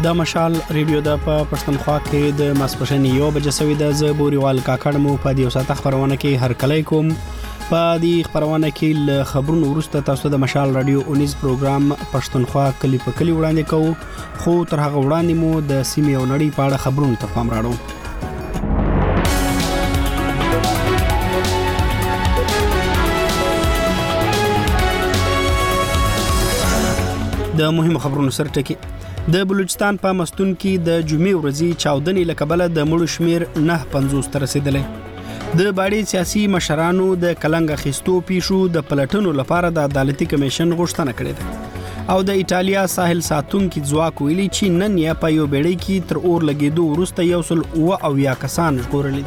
د مشال ریډیو د پښتونخوا کې د ماسپښین 1 بجې سوي د زبوريوال کاکړ مو په دې وساته خبرونه کې هر کله کوم په دې خبرونه کې ل خبرونو ورسته تاسو د مشال رادیو اونیز پروګرام پښتونخوا کلی په کلی وړاندې کوو خو تر هغه وړاندې مو د سیمې او نړۍ په اړه خبرونه ته پام راړو. د مهمو خبرونو سره ټکی د بلوچستان په مستون کې د جمعې ورځې چاودنې لکبله د مړو شمیر 950 تر رسیدلې. د باړې سیاسي مشرانو د کلنګ اخیستو پیښو د پلټنو لپاره د عدالتي کمیشن غوښتنه کړې ده او د ایټالیا ساحل ساتونکو ځواک ویلي چې نن یې په یو بیړۍ کې تر اور لګېدو وروسته 109 کسان ژغورلي.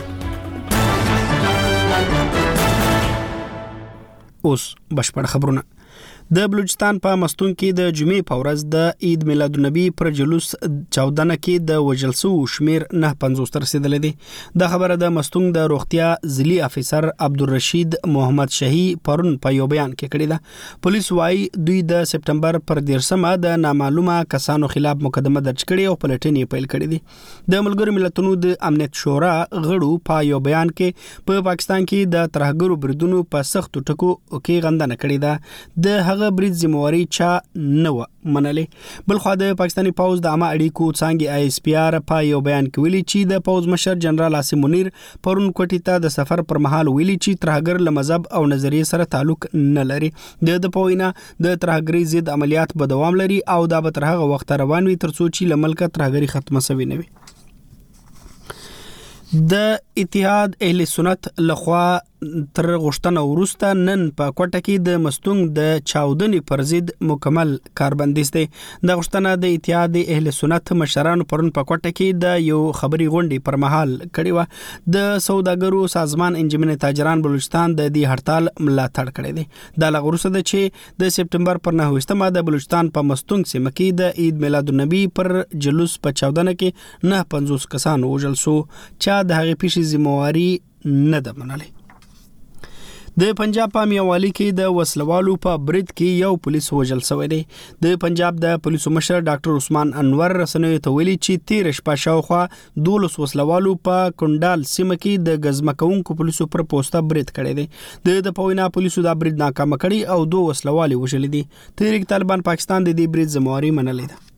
اوس بشپړ خبرونه. د بلوچستان په مستون کې د جمعې په ورځ د عید میلاد النبی پر جلوس چاودنه کې د وژل شو شمیر 950 تر رسیدلې دي. د خبره د مستون د روغتیا ځلی افیسر عبدالرشید محمد شهی پرون په یو بیان کې کړی ده. پولیس وايي دوی د سپټمبر پر 13مه د نامعلومه کسانو خلاف مقدمه درج کړې او پلټنې پیل کړې دي. د ملګرو ملتونو د امنیت شورا غړو په یو بیان کې په پاکستان کې د ترهګرو بریدونو په سختو ټکو کې غندنه کړې ده. د برید ذمہواری چا نه و منلې. بلخو د پاکستاني پوز د عامه اړیکو څانګې ISPR په یو بیان کې ویلي چې د پوز مشر جنرال عاصم منیر پرون کوټې ته د سفر پر مهال ویلي چې ترهګر له مذهب او نظریه سره تعلق نه لري. د پوینا د ترهګری ضد عملیات به دوام لري او دا به تر هغه وخت روان وي تر څو چې له ملک ترهګری ختمه شوي نه وي. د اتحاد اهل سنت لخوا تر غشتنه وروسته نن په کوټه کې د مستونګ د چاودنې پر ضد مکمل کاربندیز دی. د غشتنه د اتحاد اهل سنت مشرانو پرون په کوټه کې د یو خبري غونډې پر مهال کړي و. د سوداګرو سازمان انجمن تاجران بلوچستان د دې هړتال ملاتړ کړی دی. د لغورسه د چې د سپټمبر پر 9مه د بلوچستان په مستونګ سیمه کې د عید میلاد النبی پر جلوس په چاودنه کې 950 کسان وژل شو چې د هغې پیښې ذمہواری نه ده منلې. د پنجاب په میاوالی کې د وسلوالو په برید کې یو پولیس وژل شوی دی. د پنجاب د پولیسو مشر ډاکټر عثمان انور رسنیو ته ویلي چې 13 شپه شاوخوا 12 وسلوالو په کندال سیمه کې د غزمکونکو پولیسو پر پوسټه برید کړی دی. د پوینا پولیسو دا برید ناکام کړی او 2 وسلوالي وژل دي. تحریک طالبان پاکستان د دې برید ذمہواری منلې ده.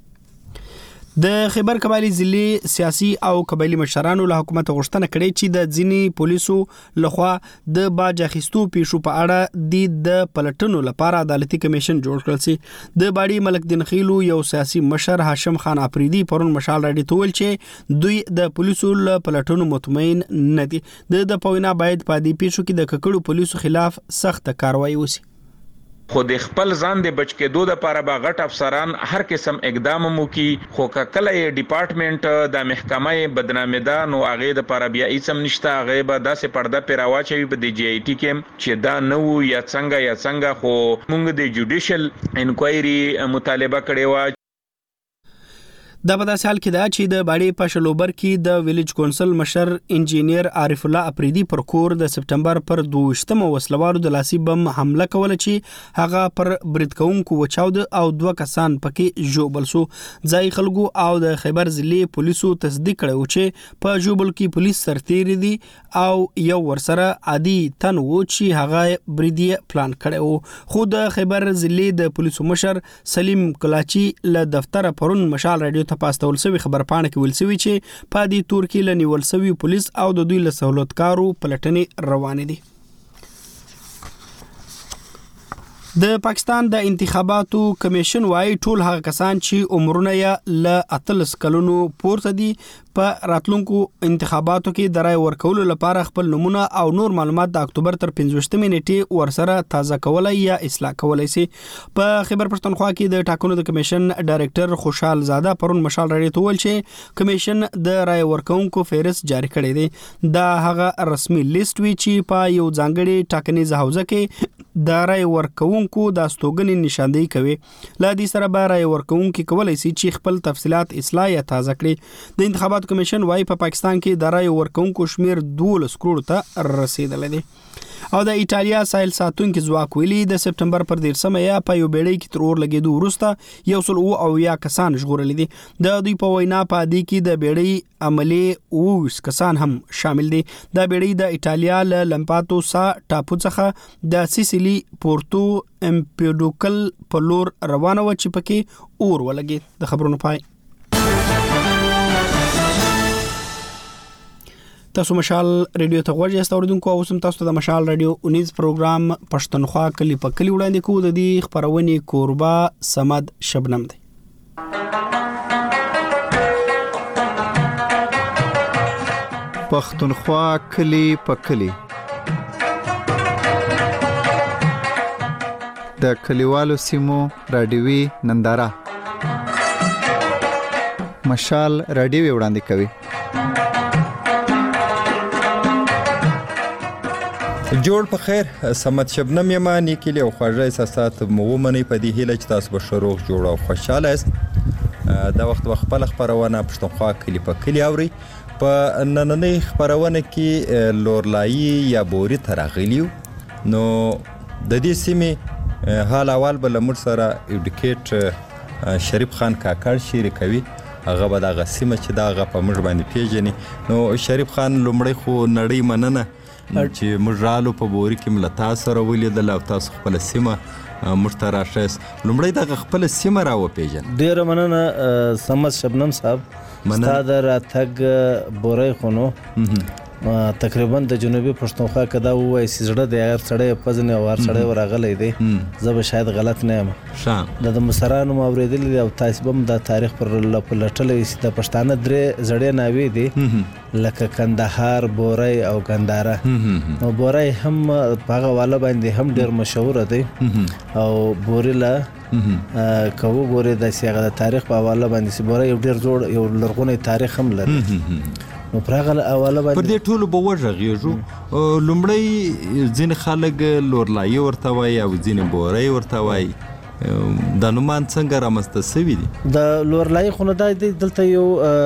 د خیبر قبایلی ضلع سیاسي او قبایلی مشرانو له حکومت غوښتنه کړې چې د ځینی پولیسو لخوا د باج اخیستو پیښو په اړه د پلټنو لپاره عدالتي کمیشن جوړ کړل شي. د باړي ملک دین خیلو یو سیاسي مشر هاشم خان افریدي پرون مشال راډیو ته ویل چې دوی د پولیسو له پلټنو مطمئن نه دي. د پوینا باید په دې پیښو کې د ککړو پولیسو خلاف سخت کاروایی وشي. خود خپل ځان د بچ کېدو لپاره به غټ افسران هر قسم اقدام مو کی خو کله ډپارټمنټ د محکمه بدنامي ده نو هغه د لپاره بیا هیڅ نشته. هغه به داسې پرده پیراواچوي په د GIT کې چې دا نو یا څنګه خو موږ د جوډیشل انکوایري مطالبه کړې و. دا په داسې حال کې ده چې د باړې په شلوبر کې د ویلیج کونسل مشر انجینیر عارف الله افریدي پر کور د سپټمبر پر 22مه وسلوالو د لاسي بم حمله کوله چې هغه پر برید کوونکو وچاود او 2 کسان پکې ژوبل شو. ځای خلکو او د خیبر ضلع پولیسو تصدیق کړو چې په ژوبل کې پولیس سرتیری دي او یو ورسره عادي تن و چې هغه بریدي پلان کړو. خو د خیبر ضلع د پولیسو مشر سلیم کلاچی له دفتر پرون مشال رادیو پاستول سوي خبر پاڼه کې ویل سوي چې په دې تور کې لنیول سوي پولیس او د دوی له سہولتکارو پلټنې روانې دي. د پاکستان د انتخاباتو کمیشن وايي ټول هغه کسان چې عمرونه یې له 18 کلونو پورته دي په راتلونکو انتخاباتو کې د رای ورکولو لپاره خپل نمونه او نور معلومات د اکتوبر تر 15مې نیټې ورسره تازه کولای یا اصلاح کولای شي. په خیبر پښتونخوا کې د ټاکنو د کمیشن ډایریکټر خوشحال زاده پرون مشال راډیو ته ویل چې کمیشن د رای ورکونکو فهرست جاری کړی دی. دا هغه رسمي لیست وی چې په یو ځانګړي ټاکنیز حوزه کې د رای ورکونکو د استوګنې نشاندهي کوي. لا دې سره به رای ورکونکو کولای شي چې خپل تفصيلات اصلاح یا تازه کړي. د انتخاباتو کمیشن وايي په پاکستان کې د رای ورکونکو شمیر 12 کروڑ ته رسیدلی دی. او د ایټالیا ساحل ساتونکو ځواک ویلي د سپټمبر پر 13 یا په یو بیړۍ کې تر اور لګیدو وروسته 100 کسان ژغورل دي. د دوی په وینا په دې کې د بیړۍ عملی 20 کسان هم شامل دي. د بیړۍ د ایټالیا له لمپاتوسا ټاپو څخه د سیسیلی پورتو امپیډوکل په لور روانه و چې پکې اور ولګي. د خبرونو پای. تاسو مشال ریډیو ته غوږی یاست اوریدونکو. او سم تاسو د مشال ریډیو 19 پروګرام پښتونخوا کلی په کلی وړاندې کوو. د دې خبرونه کوربا سمد شبنم دی. پښتونخوا کلی په کلی د کلیوالو سیمو رادیوي ننداره مشال رادیو وړاندې کوي. جوړ په خیر سمت شبنم یما نیکلی او خواږه احساسات مو ومني په دې هیله چې تاسو به شروع جوړ او خوشاله است. دا وخت خپل خبرونه پښتونخوا کلی په کلی اوري. په نننۍ خبرونه کې لورلایي یا بوري ترغلیو نو د دې سیمې حال اول بل مر سره ایډیکیټ شریف خان کاکړ شریکوي. هغه به د غسیمه چې دا غ په مر باندې پیژني. نو شریف خان لومړی خو نړۍ مننه چې مجرالو په بوري کې ملتا سره ولیدل او تاسو خپل سیمه مرترا شس. لومړی د خپل سیمه را و پیژن. ډیر مننه سمت شبنم صاحب. استاد راتګ بوري خونو تقریبا د جنوبي پښتونخوا کدا وای سړه د هر سړی پزنه او هر سړی ورغلې دی. زه به شاید غلط نه یم. د مصرانو اوریدل او تاسو هم د تاریخ پر لټلې چې د پښتانه درې زړې ناوي دي لکه کندهار بوري او ګنداره. نو بوري هم هغه والا باندې هم ډیر مشهور دی او بوري لا کوو ګوري د سیاغه د تاریخ په حواله باندې بوري یو ډیر جوړ یو لرغونی تاریخ هم لري. نو پرغه اوله باندې پر دې ټولو به وژغېږو. لومړی ځین خلک لورلایي ورته وایي او ځین بوري ورته وایي. د نومان څنګه رامنځته شوي دي؟ د لورلایي خو نه دی دلته یو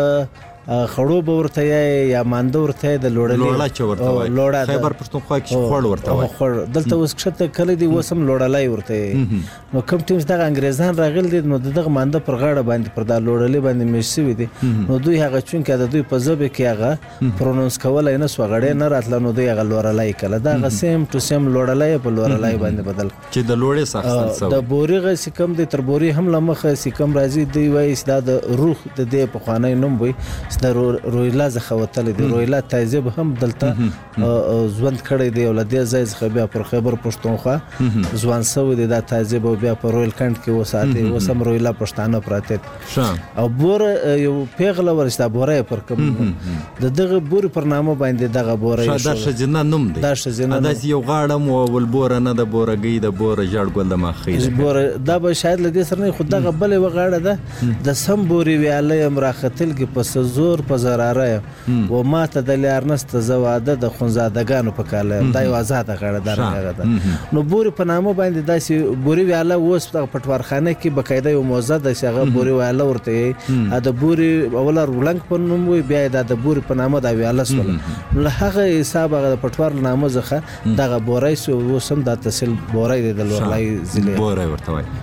خړو به ورته یا مانده ورته د لوړه چې ورته وایي. خیبر پښتونخوا کې خړ ورته وایي. خړ دلته اوس کښته کلی دی وسم لوړلای ورته. نو کوم ټیمز دغه انګریزان راغل دي نو دغه مانده پر غاړه باندې پر دا لوړلې باندې مشوي دي. نو دوی هغه چون کې د دوی په ژبه کې هغه پرونونس کولای نه سوغړې نه راتل. نو دوی هغه لوړلای کله دا سیم ټو سیم لوړلای په لوړلای باندې بدل چې د لوړې سختل سو. د بوري غ سکم د تر بوري هم لمخه سکم راځي دی وایي دا د روح د دې په خوانې نوم وي د رویلا زخوتل دي. رویلا تایزب هم دلته ځوند کړی دی او لدې ځای څخه بیا پر خیبر پښتونخوا ځوان سو دي. دا تایزب بیا په رویل کند کې وساتي وسم رویلا پښتانه پراته او بور یو پیغله ورستا بورای پر کوم د دغه بور پر نامه باندې دغه بورای دا شجنه نوم دی. دا شجنه دا یو غاړم او ول بور نه د بورګي د بور جړ ګل د ماخې بور دا به شاید لدې سره نه خود دغه بل وغاړه ده د سم بوري ویاله امراختل کې پس زور په زراره و ماته د لارنست زواده د خنزادګانو په کاله دا یو آزاد غړه درغه. نو بوري په نامه باندې داسې بوري ویاله اوس په پټوارخانه کې بقاعده یو موزه د شغه بوري ویاله ورته د بوري اول رولنګ په نوم وي بیا د بوري په نامه د ویاله سول. له هغه حساب د پټوار نامه ځخه دغه بوري سو وسم د تحصیل بوري د لورلای ضلع بوري ورته وای.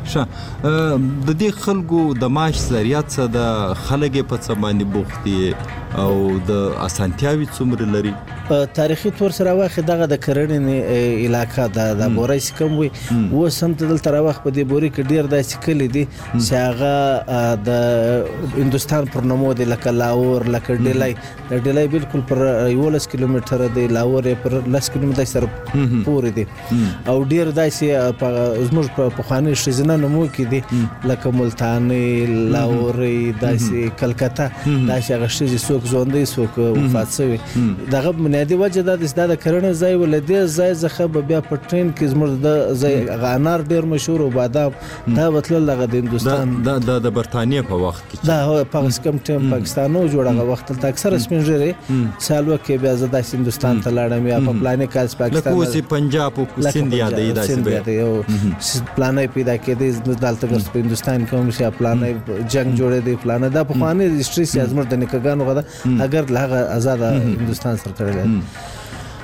د دې خلکو د معاش ذریعہ څخه د خلګ په څه باندې بوختي او د اسانتیاوي څومره لري؟ تاریخي تور سره واخې دغه د کرنې علاقه د بوري سکم وي و سم ته دلته راوخ په دې بوري کې ډیر داسې کلی دي چې هغه د هندستان پر نومو دي لکه لاور لکه ډیلای. د ډیلای بالکل پر 11 کیلومتره دی لاور پر 10 کیلومتره سره پورې دي او ډیر داسې زموږ په خواني شزنه نومو کې دي لکه ملتانی لاور داسې کلکتا داسې غشي څوک ژوندې څوک وفات شوی. دغه بنیادی وجه دا د کرنې ځای ولدې ځای ځخه بیا په ټرین کې زموږ د ځای غانار ډیر مشهور او بادام دا وتل لغه د هندستان د برتانیې په وخت کې دا په کم ټیم پاکستانو جوړه وخت ته اکثر سپینځري سالو کې بیا زدا هندستان ته لاړم یا په پلانې کال پاکستان لکه اوس پنجاب او سند یادې داسې یو پلانې پیدا کېدې دلته ګرځ په هندستان کې هم چې پلانې جنگ جوړې دي پلانې دا په خواني هیستوري سیاست د نکګانو غدا اگر لغه آزاد هندستان سره کړل.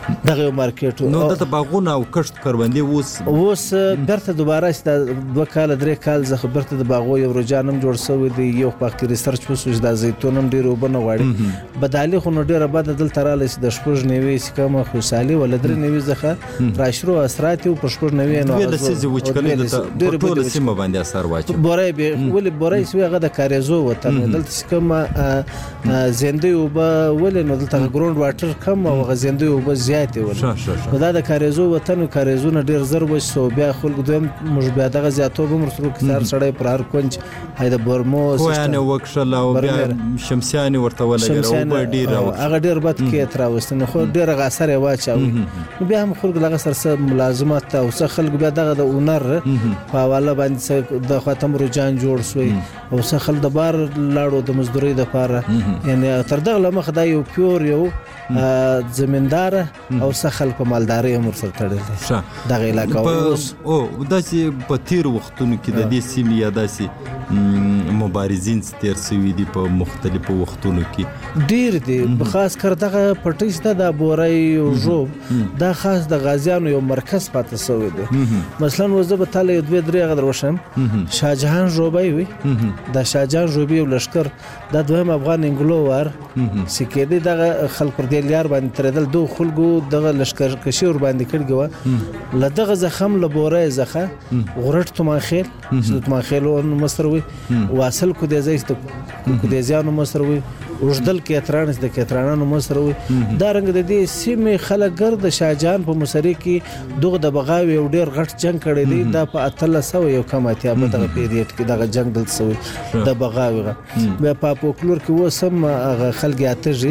دغه یو مارکیټ نو د باغونه او کښت کروندې اوس برته دوباره است 2 کال 3 کال زه برته د باغو یو رجانم جوړ شوی دی یو پاک ریسرچ وسوس د زیتونم ډیر وبنه غواړي بدالي خو نو ډیر بعد دل تراله د شپږ نیوي سکه خوشالي ولدر نیوي زخه راشرو اثرات او پښپړ نیوي نو د سيزي وچکلې د ټول سیمه باندې اثر واچي بورای به ولې بورای سوی هغه د کاریزو وطن دلته سکه زنده او ول نو دلته ګراوند واټر کم او غزنده او زیات ول دا د کاریزو وطن کاریزونه ډیر زر وسو بیا خلک دویم مش بیا دغه زیاتو به مرسرو کثار سړی پر هر کونج هاي د برمو سیستم وکشل او بیا شمسیان ورته ولګره او ډیر هغه ډیر بد کې تر واستنه خو ډیر غاسر واچاوي بیا هم خلک لغه سره ملازمات او څه خلک بیا دغه د اونر په حواله باندې د ختم رجان جوړ شوی او څه خل د بار لاړو د مزدوري د پاره یعنی تر دغه لمخ دا یو پیور یو زمیندار او څه خل په مالداري هم سره تړل دغه علاقه او داسې په تیر وختونو کې د دې سیمې یا داسې مبارزین ستیر سوي دي په مختلفو وختونو کې ډیر دي خاص کر دغه پټیسته د بورای او جوب دا خاص د غازیانو یو مرکز پاتې سوی دی مثلا وزه به تاله 2-3 غدر وشم شاهجهان جوبای وي د شاهجهان جوبي لشکر د دویم افغان انګلوور سکیدي دغه خلک پر دې لیار باندې تردل دوه خلکو دغه لشکر کشي ور باندې کړګو لدغه زخم لبورای زخه غرټ تماخیل چې تماخیل مصروي واصل کو دې زیست کو دې ځانو مصروي وجدل کې اترانس د کترانانو مصروي دا رنګ د دې سیمه خلک ګرد شاهجهان په مصری کې دغه د بغاوي او ډیر غټ جنگ کړی دی دا په 1300 یو کماتیا په دغه پیریډ کې دغه جنگ دل سوی د بغاوي بیا په پوکلور کې وسم خلک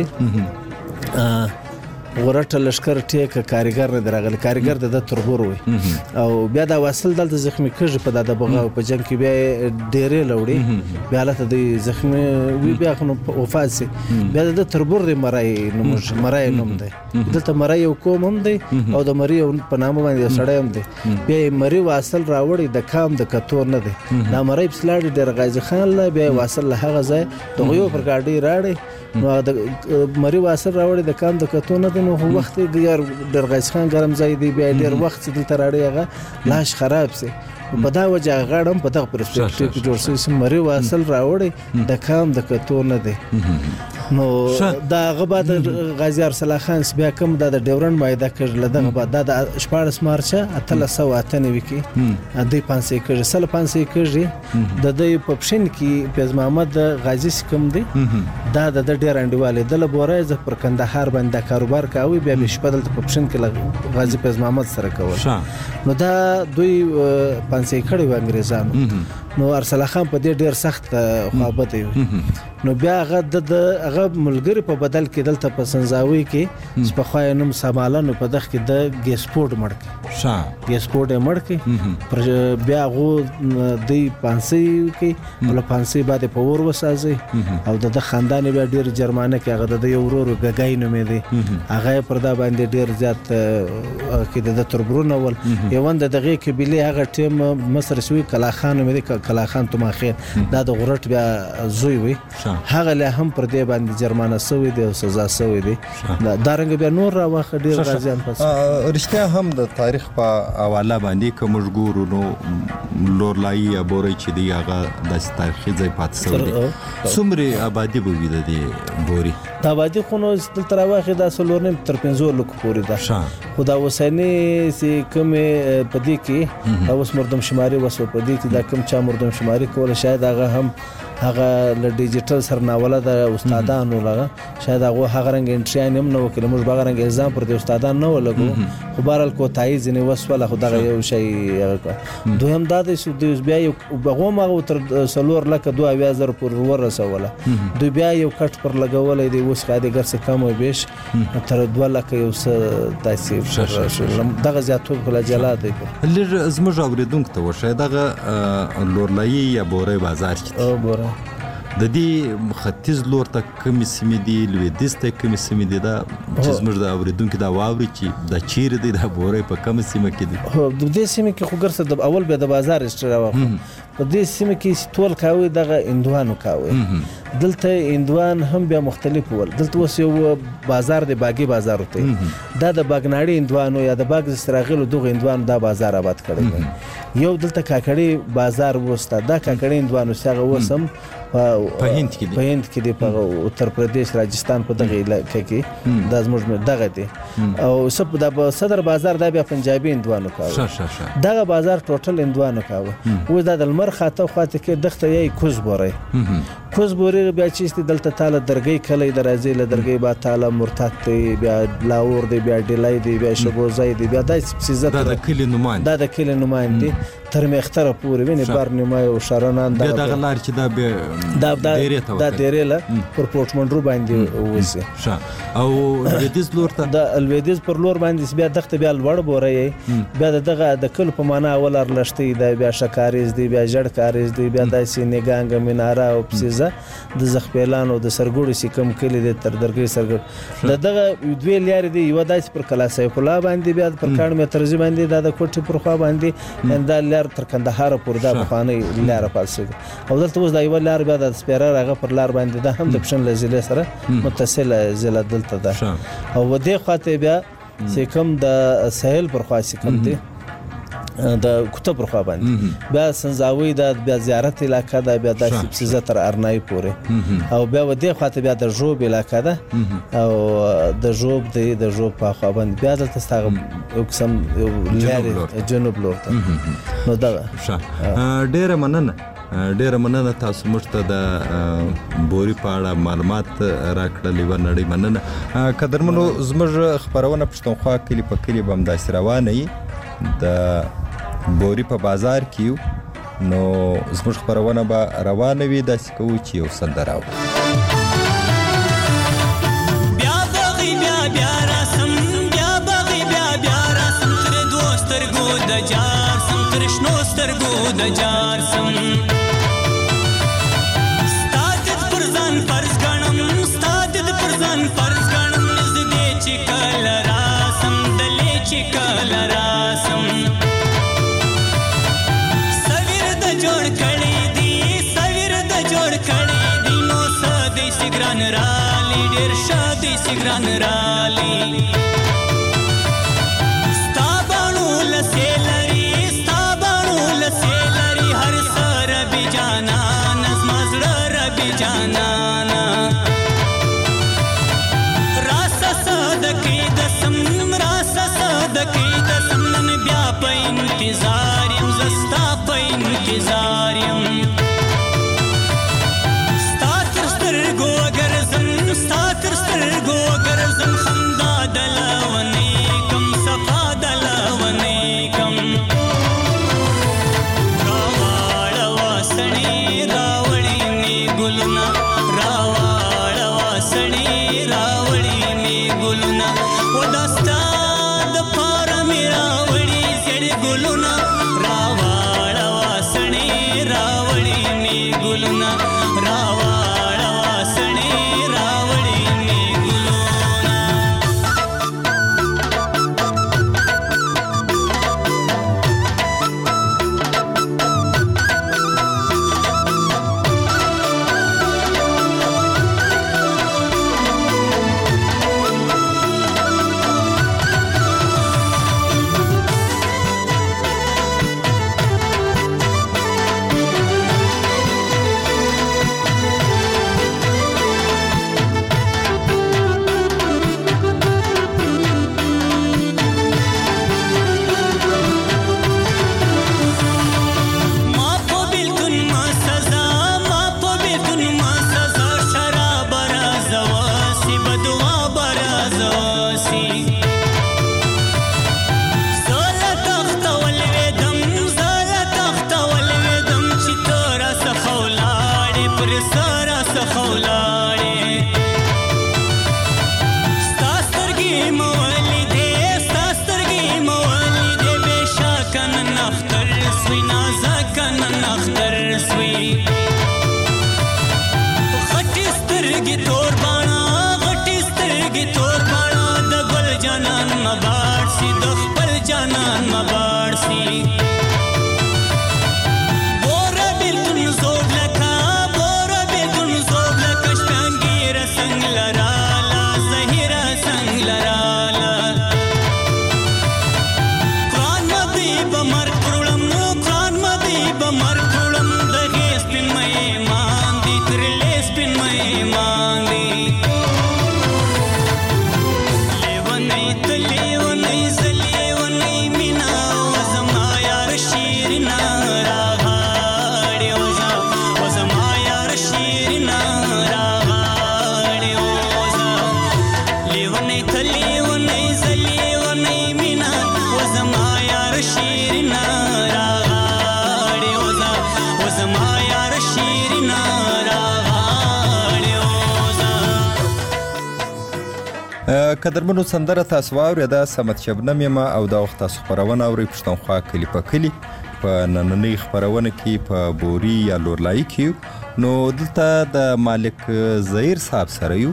اترجی غورټ لشکره ټیک کاریګر نه درغلی کاریګر د تربور وي او بیا دا واصل د زخمی کږ په د بغاو په جنگ کې بیا ډېرې لوړي بیا لته د زخمی وی بیا خو وفات سي بیا د تربور د مرای نوم دی دلته مرای یو کوم هم دی او د مری په نامه باندې سړی هم دی بیا مری واصل راوړي د کام د کتور نه دی دا مرای پسلاړي د غازی خان له بیا واصل له هغه ځای د یو پر گاډي راړي نو د مری واصل راوړي د کام د کتور نه نو وخت ګر درغاز خان ګرم ځای دی بیا ډیر وخت دلته راړي هغه لاش خراب سي په دا وجه غاړم په دغه پرسپیکټیو کې جوړ شوی سم مری واصل راوړي د کام د کتور نه دی نو دا غباد غازی ارسل خان بیا کوم د ډیورن مایده کړل دغه بعد د 14 مارچ 1398 کې د 500 کړي سل 500 کړي د دې پپشن کې پیز محمد غازی کوم دی دا د ډیر انډیواله د لبورای ز پر کندهار باندې کاروبار کاوه بیا بشپدل پپشن کې غازی پیز محمد سره کول نو دا دوی 500 کړي و انګريزانو نو ارسل خان په دې ډیر سخت خوابت دی نو بیا هغه د هغه ملګری په بدل کې دلته په سنځاوي کې سپخوای نوم سمالانو په دغه کې د ګیسپورټ مړک ګیسپورټ مړک پر بیا غو د 500 کې ول 500 بعد په ور وسازي او د خاندان بیا ډیر جرمانه کې هغه د یو ورور غګای نومې دی هغه پر دا باندې ډیر زیات کې د تربرونه ول یوند دغه کې بلی هغه ټیم مصر سوی کلاخان مې دی کلاخان تماخیر دا د غرټ بیا زوی وي هغه له هم پر دې باندې جرمانه سوی دی او سزا سوی دی دا رنګ بیا نور را واخ ډیر غازیان پس رښتیا هم د تاریخ په حواله باندې کوم ګورو نو لورلای یا بوري چې دی هغه د تاریخي ځای پات سوی دی څومره آبادی به وي د بوري دا آبادی خو نو تر واخ د سلورنم تر 15 لک پورې ده خدا وسنی سي کوم پدې کې اوس مردم شماري وسو پدې کې دا کوم چا مردم شماري کول شاید هغه هم هغه ل ډیجیټل سرناوله د استادانو لغه شاید هغه رنګ انټری نیم نو کله موږ باغ رنګ الزام پر د استادان نه ولګو خو بهرال کو تایز نه وسوله خدای یو شی دویم د دې بیا یو بغو ما تر سلور لکه 2000 پر ور رسوله دوی بیا یو کټ پر لګولې دی اوس خاطر ګرځ کم او بیش تر 2 لکه یو څه تاسو دغه زیاتو کله جلا دی لږ زموږ اوریدونکو ته وشه دغه لورلای یا بورې بازار او بورې د دې ختیځ لور ته کوم سیمې دي لویدیځ ته کوم سیمې دي دا چې زموږ د اوریدونکو دا واوري چې د چیر دي د بورې په کوم سیمه کې دي هو د دې سیمه کې خو ګرځه د اول به د بازار استراوه په دې سیمه کې ټول کاوي دغه اندوانو کاوي دلته هندوان هم بیا مختلف ول. دلته اوس یو بازار دی باغي بازار وته دا د باغناړي هندوانو یا د باغ استراغلو دغه هندوانو دا بازار آباد کړی. یو دلته کاکړي بازار وستا دا کاکړي هندوانو څنګه وسم په هند کې دی په اتر پردیش راجستان په دغه علاقې کې د زموږ دغه دی او سب د صدر بازار دا بیا پنجابي هندوانو کاوه. دغه بازار ټوټل هندوانو کاوه. و دا د لمر خاطه خواته کې دغه یې کوزبوري بیا چې دلته تعالی درګي کله درازي له درګي با تعالی مرتد دی بیا لاور دی بیا ډلای دی بیا شبوزای دی بیا د سیزت د کلی نمائند تر مختره پورې ویني بارنیما او شارنان دا غلار چې دا دیره پر پورټمنډرو باندې وځي او لویدیز لور ته د الویدیز پر لور باندې بیا دغه بیا لوړ بوري بیا دغه د کل په معنا ولر لشتي د بیا شکاریز دی بیا جړ کاریز دی بیا د سینګانګ مینارا او پسیزه د زخپیلان او د سرګوړي سکم کلی د تر درګي سرګ دغه دوی لاري دی یو داس پر کلاسه فلا باندې بیا پر کاڼ مترزي باندې د کوټي پر خوا باندې انده لار تر کندهار پورې د بخانه لار پالسه او دلته اوس د یو لار بیا د سپیرر هغه پر لار باندې د هم د پښن لزله سره متصله زله دلته ده او ودې خواته بیا سکم د ساحل پر خوا سکم دی د کوته پر خوا باندې بیا سنځاوي د بیا زیارت علاقہ د بیا د سبزه تر ارنای پورې او بیا ودې خواته بیا د جوب علاقہ ده او د جوب په خوا باندې بیا د تستغ قسم لاري جنوب لورته نو دا ډېر مننه تاسو موږ ته د بوري په اړه معلومات راکړلې و. نړۍ مننه. قدرمنو زموږ خبرونه پښتونخوا کلی په کلی به همداسې روانه وي د بوري په بازار کې نو زموږ خبرونه به روانه وي. داسې کوو چې یو سندره بیا راسم بیا بغي بیا راسم تر دوسترګو د جار سم تر شنو سترګو د جار سم سگران رالی ستابانو لسیلری هر سر بی جانان ازمازر ربی جانانا راسا صدقی دسم نن بیا پا انتظاریم زستا پا انتظاریم قدرمنو سندره تاسو واورېده صمد شبنم یم او دا وخت تاسو خپرونه اورئ پښتونخوا کلي په کلي په نننۍ خپرونه کې په بوري یا لورلایي کې نو دلته د مالک ظهیر صاحب سره یو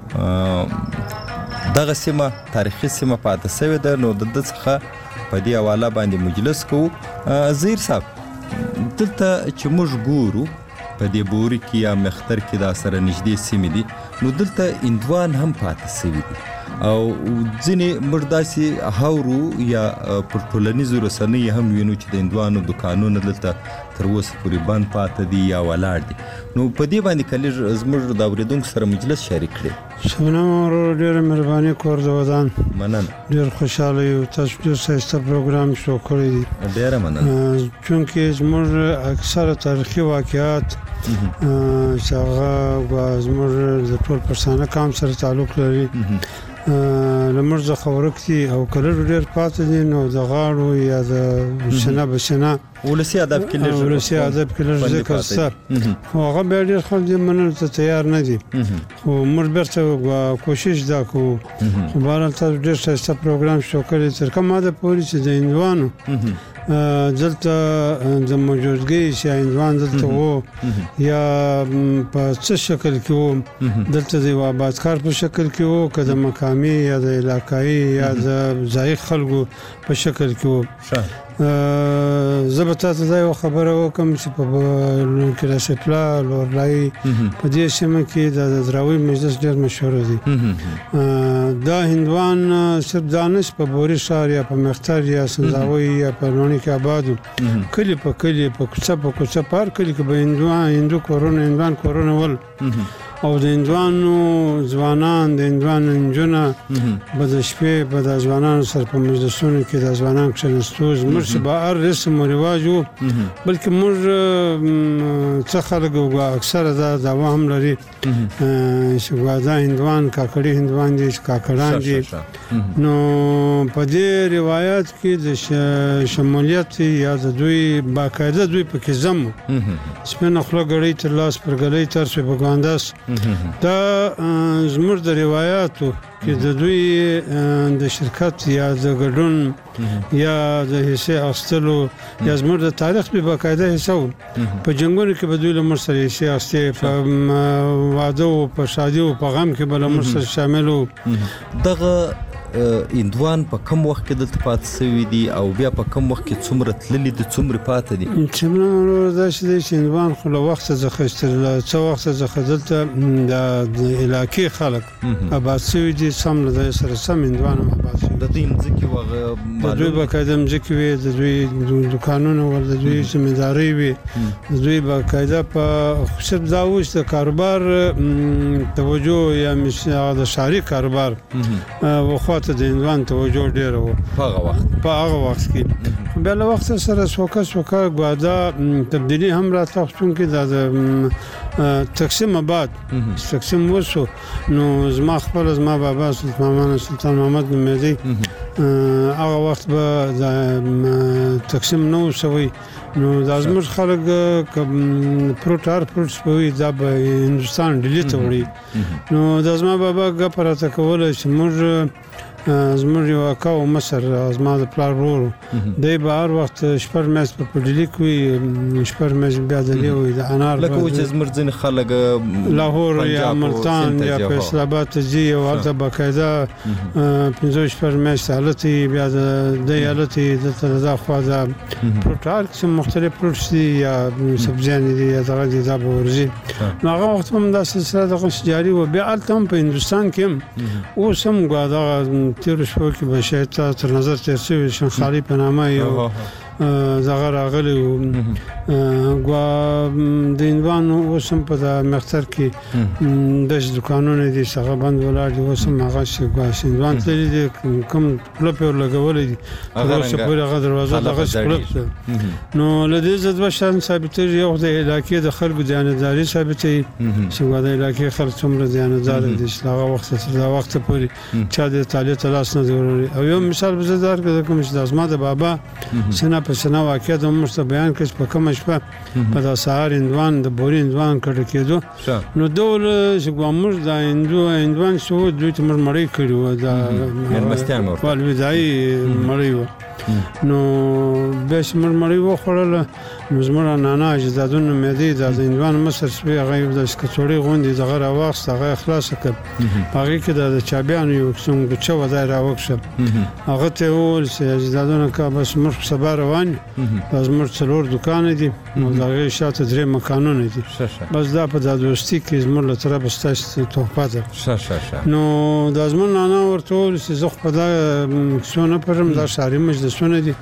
دغه سیمه تاریخي سیمه پاتې شوې ده نو د ده څخه په دې حواله باندې مجلس کوو ظهیر صاحب دلته چې موږ ګورو په دې بوري کې یا مختر کې دا سره نږدې سیمې دي نو دلته هندوان هم پاتې شوي دي او ځینې موږ داسې هاورو یا پر ټولنیزو رسنیو هم وینو چې د هندوانو دوکانونه دلته تر اوسه پورې بند پاتې دي یا ولاړ دي نو په دې باندې که لږ زموږ د اورېدونکو سره مجلس شریک کړئ شبنم ورور ډېره مهرباني کور د ودان مننه ډېر خوشحاله یو تاسو ډېر ښایسته پروګرام شروع کړی دی ډېره مننه چونکې زموږ اکثره تاریخي واقعات چې هغه زموږ د ټول پښتانه قام سره تعلق لري لمر څخه ورکتي او کله ډېر پاتې دي نو د غاړو یا د شنه بشنه ولسی ادب کې لږ ذکر شته خو هغه بیا ډېر خلک دې منلو ته تیار نه دي خو موږ بیرته کوشش دا کوو خو بهرحال تاسو ډېر ښایسته پروګرام شروع کړی تر کومه حده پورې چې د هندوانو دلته د موجودګۍ چې هندوان دلته وو یا په څه شکل کې وو دلته د یو آبادکار په شکل کې وو که د مقامي یا د علاقایي یا د ځایي خلکو په شکل کې وو زه به تاسو دا یو خبره وکړم چې په کلاسپلا لورلایي په دې سیمه کې د دراوی مجلس ډېر مشهور دی دا هندوان صرف دانش په بوري ښار یا په مختر یا سنځاوي یا په لونی کې آبادو کلی په کلی په کوڅه په کوڅه په هر کلی کې به هندو کورونه ول او د هندوانو ځوانان د هندوانو نجونه به د شپې به د ځوانانو سره په مجلسونو کې د ځوانانو کښېنستو زموږ چې به هر رسم و رواج و بلکې موږ څه خلک اکثره دا وهم لري چې دا هندوان کاکړي هندوان دي چې کاکړان دي نو په دې روایت کې د شمولیت یا د دوی باقاعده دوی پکې زم سپینه خوله ګړۍ تر لاس پر ګلۍ تر سوی په ګانداس دا زموږ د روایاتو کې د دوی د شرکت یا د ګډون یا د حصې اخیستلو یا زموږ د تاریخ به باقاعده حصه و په جنګونو کې به دوی له موږ سره حصې اخیستې په واده و په شادي و په غم کې به له موږ سره شامل و دغه هندوان په کم وخت کې دلته پاتې شوي دي او بیا په کم وخت کې څومره تللي دي څومره پاتې دي چې موږ داسې دی چې هندوان خو له وخته څخه څه وخته څخه دلته د علاقې خلک آباد شوي دي سم له دې سره سم هندوان هم آباد شوي د دوی مځکې د دوی باقاعده مځکې وي د دوی دوکانونه ول د دوی ذمهداري وي د دوی باقاعده په خصوص دا و چې د کاروبار توجه یا د ښاري کاروبار وخت ته د هندوان توجه ډېره وه په هغه وخت کې بیا له وخت سره سوکه ګواده تبدیلي هم راتله چونکې دا د تقسیم آباد تقسیم وسو نو زما بابا سلطان محمد نومیدی هغه وخت به د تقسیم نه وسوی نو دا زموږ خلک پروټ سپوي دا به هندوستان ډیلي ته وړي نو دا زما بابا ګپ راته کوله چې موږ زموږ یو اکا و مصر زما د پلار ورور دی به هر وخت شپږ میاشتې په ډیلي کې وي شپږ میاشتې بیا د لیوي د انار لکه چې زموږ ځینې خلک لاهور یا ملتان یا فیصل آباد ته ځي او هلته باقاعده پنځه شپږ میاشتې هلته بیا د دی هلته دلته دا خوا د پروټ هر قسم مختلف پروټس دي یا سبزیانې دي یا دغه دي دا به ورځي نو هغه وخت هم دا سلسله دغه جاري وه بیا هلته هم په هندوستان کې هم اوس هم دغه تیرو شپو کې به شاید تر نظر تیر شوي شنخالي په نامه یو دغه راغلی و د هندوانو اوس هم په مختر کې داسې دوکانونه دي چې هغه بند ولاړ دي اوس هم هغه هندوان تللي دي کوم کلپ یې ورلګولی دي تر اوسه پورې هغه دروازه دغسې کلپ ده نو له دې څه دوه شیان ثابتېږي یو د علاقې د خلکو دیانتداري ثابتوي چې د علاقې خلک څومره دیانتداره دي چې هغه وخت تر دا وخته پورې چا د طالع ته لاس نه دی وړی او یو مثال به زه درکړم چې دا زما د بابا سینا په قصه واقعه د مرسته بیان کړ په کوم شپه په د سهار اندوان د بوري اندوان کړه کېدو نو دول چې ګومر د اندوان شو دوی ته مړی کړو دا مستان مو په ودای مړی نو به مړی وخوړل نو زموږ نانا اجدادونو مېدی د اندوان مصر سپي هغه د کڅوړي غوندي دغه راوخت هغه خلاص کړ هغه کې د چابيان یو څنګه چې ودای راوښه هغه ته ول چې اجدادونو کا بس مر صبر روان بس مر څلور دکان دي نو دغه شاته درې مکانونه دي بس دا په د دوستي کې زموږ له طرف ستاسو توفه ده نو د زموږ نانا ورته ول چې زه په دا څونه پرم دا شاري مجلسونه دي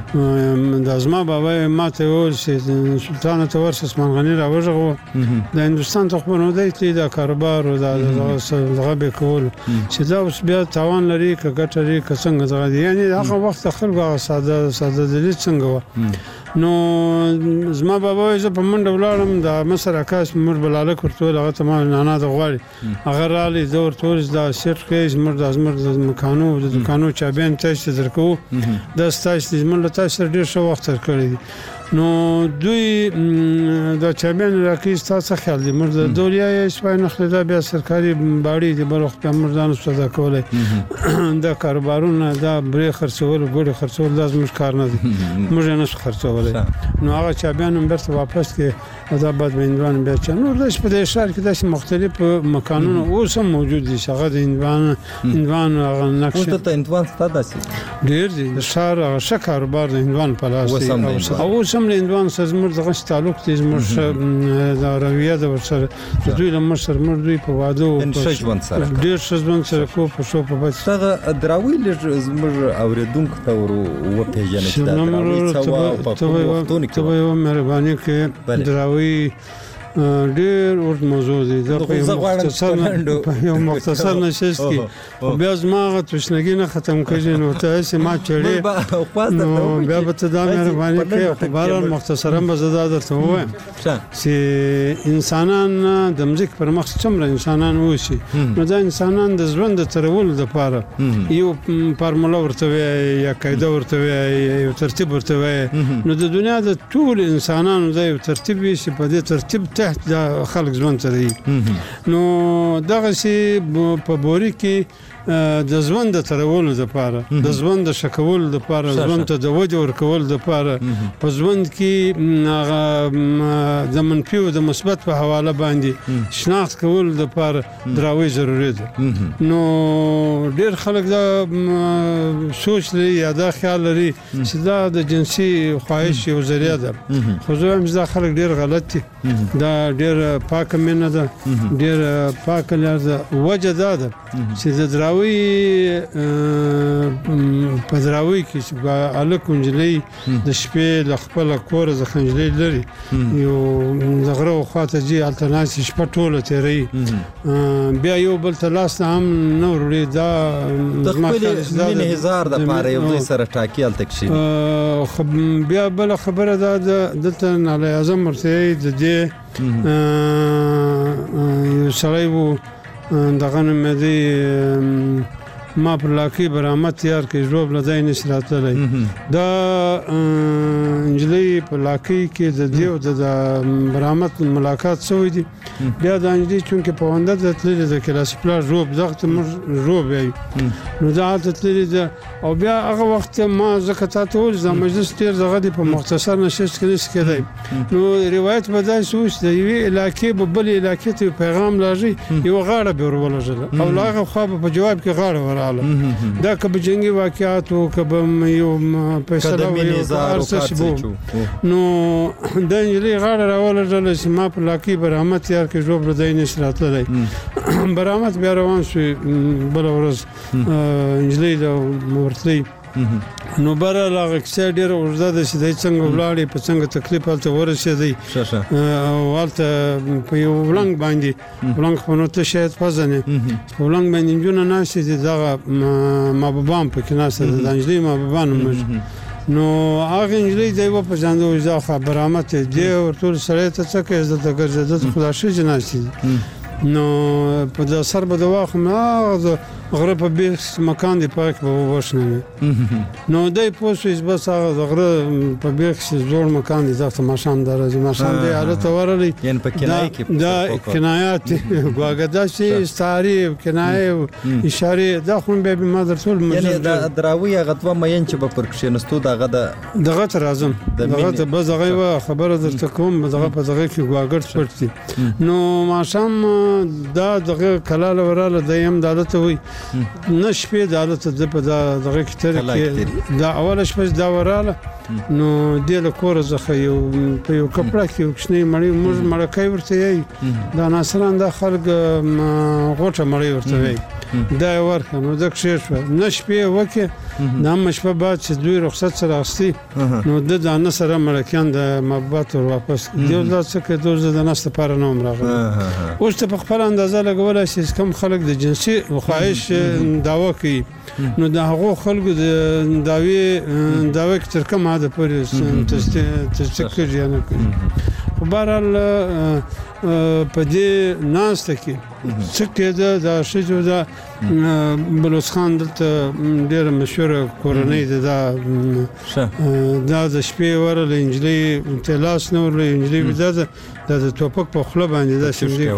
د زما بابا ماته ول چې سلطان تورس عثمان غنی راوځغو د هندستان ته خبرونه دی د کاروبار او دغه به کول چې دا اوس بیا تاوان لري که ګټه لري که څنګه دغه یعنی هغه وخت خلکو ساده دلی څنګه و نو زما بابا زه په منډه ولاړم د مصر عکاس مر بلاله ورته هغه تمام نانا د غواړي هغه رالي زور تورز د سیټ کیس مر د مکانو د دکانو چابین تاسو درکو د ستاسو زموږ له تاسو ډیر شو وخت تر کړی نو دوی د چابین راکې تاسو خیال دي مر د دولیا شوي نخله دا بیا سرکاري باړي د بل وخت مردان صدا کولای د کاروبارونه دا برې خرڅول ګوډه خرڅول لازم کار نه دي موږ نه خرڅول نو هغه چابین هم برته واپس کې دا بعد وینوان بیا چې نو د په شهر کې د مختلف مکانونه اوس هم موجود دي شغه د انوان هغه نقشه اوس ته انوان ستاسو ډیر دي د شهر هغه کاروبار د انوان په لاس او سم له انوان سره زموږ دغه تعلق دي زموږ د رویه د ورسره دوی له مصر مر دوی په واده او ډیر شزبن سره کو په شو په بس دغه دراوی له زموږ اوریدونکو ته ورو پیژنې چې دا دراوی څو په وختونو کې ته یو مهرباني کې دراوی ډیر ورت موضوع دي دا په یو مختصر نشست کې بیا زما غوښنګي نه ختم کړي نو ته ما چړې نو بیا به ته دا مهرباني کې خبرونه مختصرا به زده درته وایم چې انسانان د مزیک پر مخ څومره انسانان وشي نو دا انسانان د ژوند ترول د پاره یو فارمولا ورته یا قاعده ورته یو ترتیب ورته نو د دنیا د ټول انسانانو د یو ترتیب وي چې په دې ترتیب د خلک ژوند سره نو دغه شی په بوري کې د ژوند ترولو لپاره د ژوند شکول لپاره ژوند ته د وجه ورکول لپاره په ژوند کې د منفي او د مثبت په حواله باندې شناخت کول لپاره دراوی ضروري ده نو ډیر خلک دا سوچ لري یا دا خیال لري چې دا د جنسي خواهش یو ذریعہ ده خو زه هم دا خلک ډیر غلط دي دا ډیر پاک مینه ده ډیر پاک لار ده وجه ده چې د دراوی په دراوی کې چې الک انجلي د شپې د خپل کور ز خنجلي لري یو زغره خواته جي التناس شپه ټوله تیری بیا یو بل تلاس هم نور لري دا من هزار د پاره یو سره ټاکي التک شي بیا بل خبره ده دلته علي اعظم مرتي د دې یو سړی وو دغه مې ما پر لاکی برآمد تیار کې جواب لدای نشرات لای دا انجلی په لاکی کې د دیو د برآمد ملاقات شوې دي بیا د انجلی چونکه په وانده د تللی د کلاس پلا جواب دغه جواب وي نو دا تللی د او بیا هغه وخت ما زکات ټول د مجلس تیر دغه په مختصر نشست کې کېدای نو روایت بدای سوچ د یوې علاقې په بل علاقې ته پیغام لاږي یو غاړه به ورولږه او هغه خو په جواب کې غاړه دا کبه جنگي واقعات او کبه یو فیصله وي نو د انجلی غاړه راولږه چې ما په لاکی برآمد تیار کې جواب لدای نشرات لای برآمد بیا روان شو بل ورځ انجلی د مورتلی نو بره لاغه کیسه ډیره ورزده ده چې د څنګه ولاړې په څنګه تکلیف حالت ورسېدی او حالت په یو ولنګ باندې ولنګ په نو ته شاید فزنه په ولنګ باندې جون نه شي دغه ماببان په کناسه د انجلی ماببان نو هغه انجلی دی په ځاندو ځا خبرامت دی ورته سره ته څه کې عزت ګرځي د خدای شي جناسي نو په د سر په دوا خو ما غره په بیخ مکان دی پاک به وښنه نو دای پوسوي بس هغه غره په بیخ زوړ مکان دی ځکه ماشام درځي ماشام دی حالت ورلې یعنی په کنایه کې دا کنایات غواګدا شي ستاري کنایه اشاره دا خو به ما درسول یعنی دا دراوی غتوه مین چې په پرکشنستو دغه تر اعظم دغه بس هغه خبره درته کوم دغه په دغه کې غواګړ پټي نو ماشام دا دغه کلاله وراله دیم دالته وي نشپې دالته د په دغه کې تر کې دا اول شپه دا وراله نو د کور زخه یو په یو کپړه کې وښنی مړی مړکای ورته یي دا ناصران د خلک غوټه مړی ورته وي دا ورکه نو د کښې شو نشپې وکه دا مشپه بعد چې دوی رخصت سره اخستي نو د دانه سره مړکان د محبت ور واپس دیو د څخه دوز د نست لپاره نوم راغلی اوس ته په خپل اندازه لګولای شي کم خلک د جنسي خواهش داوا کوي نو د هغو خلکو د داوی تر کوم حد پورې تصدیق نه کوي خو بهرحال په دې ناسته کې څه کېده دا شجو دا بلوچ خان دلته ډېره مشهوره کورنۍ ده دا د شپې ورله انجلۍ ته لاس نه ورله انجلۍ دا د توپک په خوله باندې دا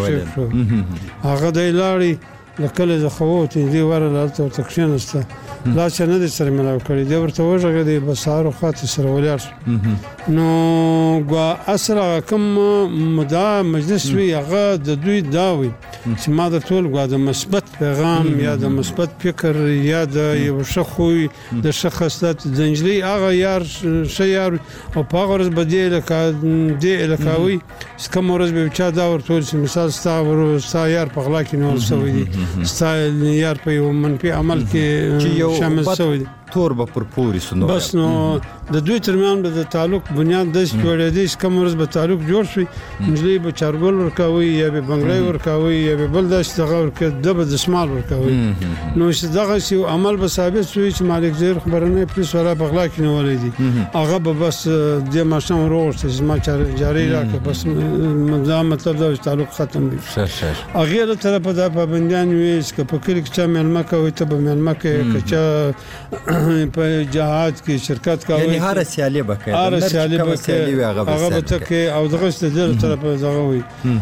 شمدې هغه دی لاړې لکله د خووت انجلۍ ورله هلته ورته کښېنسته لا چې نه دې سره ملاو کړي دی ورته وژغېدی بس سهار خواته سره ولاړ شو نو اصل کوم دا مجلس وي هغه د دوی دا وي چې ما د ټول د مثبت پیغام یا د مثبت فکر یا د یو ښه خوی د ښه خصلت د نجلۍ هغه یار ښه یار او په هغه ورځ به دې الکاوي چې کوم ورځ به چا دا ورته چې مثال ستا یار په غلا کې نیول شوی دی ستا یار په یو منفي عمل کې شامل شوی دی تور به پر پوري سنو بس نو د دوی ترمیان به د تعلق بنیاد د جوړېدې چې کوم ورځ به تعلق جوړ شي نجلۍ به چارګل ورکاوي یا به بنگلې ورکاوي یا به بل داسې دغه ورکوي د به دسمال ورکاوي نو چې دغه شی عمل به ثابت شوی چې مالک زیر خبرنه پولیس ولا بغلا کې نیولې دي هغه به بس د ماشوم وروسته چې ما جاری راکړه بس دا مطلب دا تعلق ختم دي هغه له طرفه د پابندیان وي چې په کلی کې چې ملما کوي ته به ملما کوي چې په جهاد کې شرکت کوي یعنی هر سیالي بکې هر سیالي بکې هغه به تکي او دغه ست د طرفه دغه وي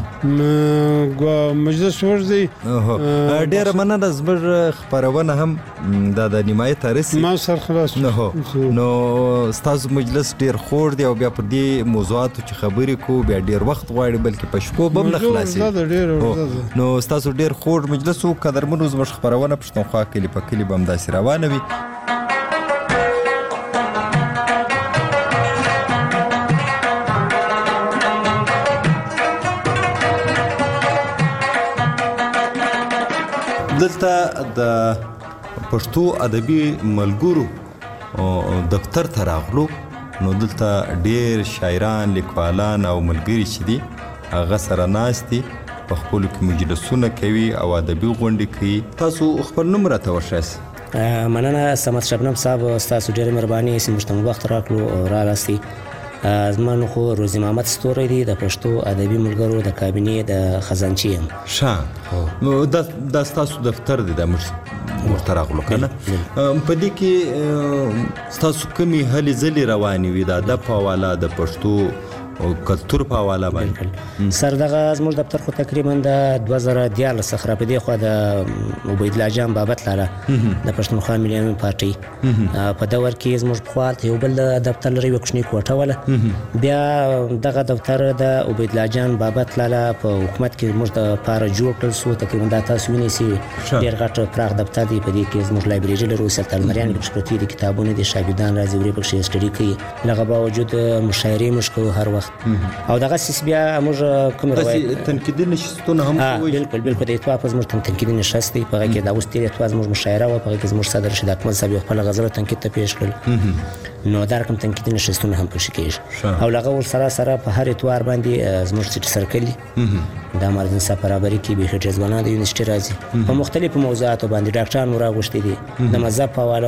مجلس ورځي ډېر مننه زمر خبرونه هم د نیمایه ترسي ما سر خلاص نو ستاسو مجلس ډېر خور دی او بیا پر دې موضوعاتو چې خبرې کو بیا ډېر وخت غواړي بلکې په شپو بم نه خلاصي نو ستاسو ډېر خور مجلس او قدرمنو زمر خبرونه پښتونخوا کلی په کلی بم داسې روانه وي دلته د پښتو ادبي ملګرو دفتر ته راغلو نو دلته ډېر شاعران لیکوالان او ملګري چې دي هغه سره ناست دي په خپلو کې مجلسونه کوي او ادبي غونډې کوي تاسو خپل نوم راته وښایاست مننه صمد شبنم صاحب ستاسو ډېره مهرباني چې موږ ته مو وخت راکړو راغلاستئ زما نو خو روزي محمد ستوری دی د پښتو ادبي ملګرو د کابینې د خزانچي یم نو دا ستاسو دفتر دی د ورته راغلو که نه په دې کې ستاسو کومې هلې ځلې روانې وي د ادب په حواله د پښتو او کلتور په حواله باندې سر دغه زموږ دفتر خو تقریبا د 2014 څخه را په دې خوا د عبیدالله جان بابت لاره د پښتونخوا ملي عمومي پارټۍ په دور کې زموږ پخوا یو بل دفتر لري یوه کوچنۍ کوټه وله بیا دغه دفتر د عبیدالله جان بابت لاله په حکومت کې زموږ دپاره جوړ کړل سو تقریبا دا تاسو وینئ چې ډېر غټ پراخ دفتر دی په دې کې زموږ لایبرري لرو سلطان مریان پکښې پرتې دي کتابونه دي شاګردان راځي ورې پکښې سټډي کوي له هغه باوجود مشاعرې موږ کوو هر وخت او دغه سیس بیا موږ کوم روایت تنقیدي نشستونه هم کوي بالکل د اتوا په زموږ تنقیدي نشست دی په هغه کې د اوس تېر اتوا زموږ مشاعره وه په هغه کې زموږ صدر رشید اکمل صاحب خپل غزل تنقید ته پیش کړل نو دا رقم تنقیدي نشستونه هم پکښې کېږي او هغه ورسره سره په هر اتوار باندې زموږ سیټي سرکل دي د مارد انصاف برابري کې بیخي ډېر ځوانان د یونیورسټي راځي په مختلفو موضوعاتو باندې ډاکټران مو راغوښتي دي د مذهب په حواله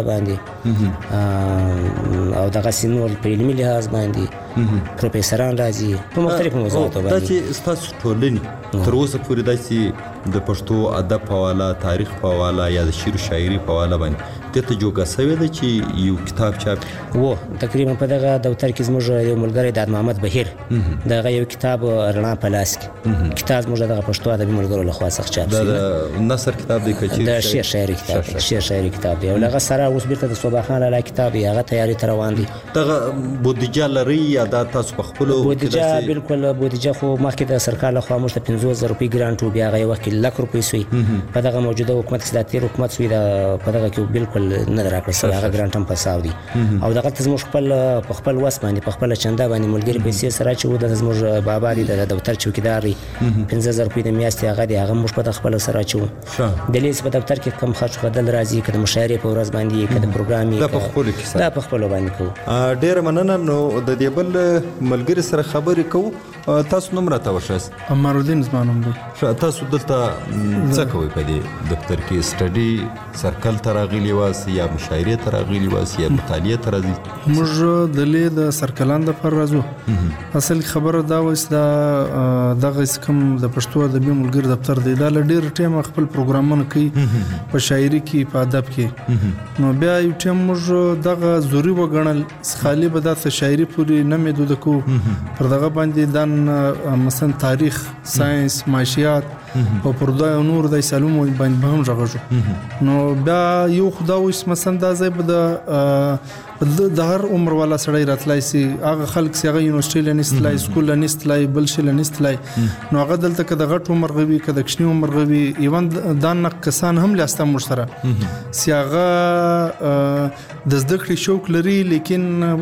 باندې او دغسې نور په علمي لحاظ باندې پروفیسران راځي په مختلفو موضوعاتو باندې دا چې ستاسو ټولنې تر اوسه پورې داسې د پښتو ادب په حواله، تاریخ په حواله یا د شعر شاعري په حواله باندې دته جوګه سوی ده چې یو کتاب چاپ و تقریبا په دغه دفتر کې زموږ یو ملګری د محمد بهیر دغه یو کتاب رڼا په لاس کې کتاب زموږ دغه پښتو ادبي ملګرو لخوا څخه چاپ شوی د نثر کتاب دی که د شعر شاعري کتاب شعر شاعري کتاب دی او هغه سره اوس بیرته د صبا خان لاله کتاب هغه تیاری تر روان دي. دغه بودیجه لري یا دا تاسو په خپل بودیجه بالکل بودیجه خو مخکې د سرکار لخوا موږ ته 15000 روپۍ ګرانټ بیا هغه وخت لک روپۍ سوی په دغه موجوده حکومت کې د تیر حکومت سوی په دغه کې بالکل نه راکړل هغه ګرانټ هم پساو دي او دغه زموږ خپل وس باندې په خپل چنده باندې ملګری پیسې سره چې د زموږ بابا دی د دفتر چوکیدار 15000 روپۍ د میاشتې هغه دی هغه موږ په خپل سره چو د لیس په دفتر کې کم خرج خدل راځي کله مشاعره په ورځ باندې کله پروګرامي دا په خپل کې دا په خپل باندې کو ډیر مننه. نو د دې بل ملګری سره خبرې کوو. تاسو نوم راته وښایاست؟ عمرالدین زمانم دی. تاسو دلته څه کوئ په دې دفتر کې؟ سټډي سرکل ته راغلي واست یا مشاعرې ته راغلي واست یا مطالعې ته راځئ؟ موږ د لې د سرکلان دپاره راځو. اصل خبره دا وه چې دغه کوم د پښتو ادبي ملګري دفتر دی دا له ډېر ټیمه خپل پروګرامونه کوي په شاعري کې په ادب کې. نو بیا یو ټیم موږ دغه ضروري وګڼل خالي به دا شاعري پورې نه محدوده کوو پر دغه باندې دا مثلا تاریخ، ساينس، معاشيات او پردا او نور د سالومو باندې به هم راغجو. نو بیا یو خدا وس مثلا دا ځای به د هر عمر والا سړی راتلای سي هغه خلک چې هغه یونیورسيټي لنستلای سکول لنستلای بل شي لنستلای نو هغه دلته که د غټ عمر غوي که د کښنی عمر غوي ایون دان کسان هم لاسته مشتره سی هغه د زده کړې شوق لري لیکن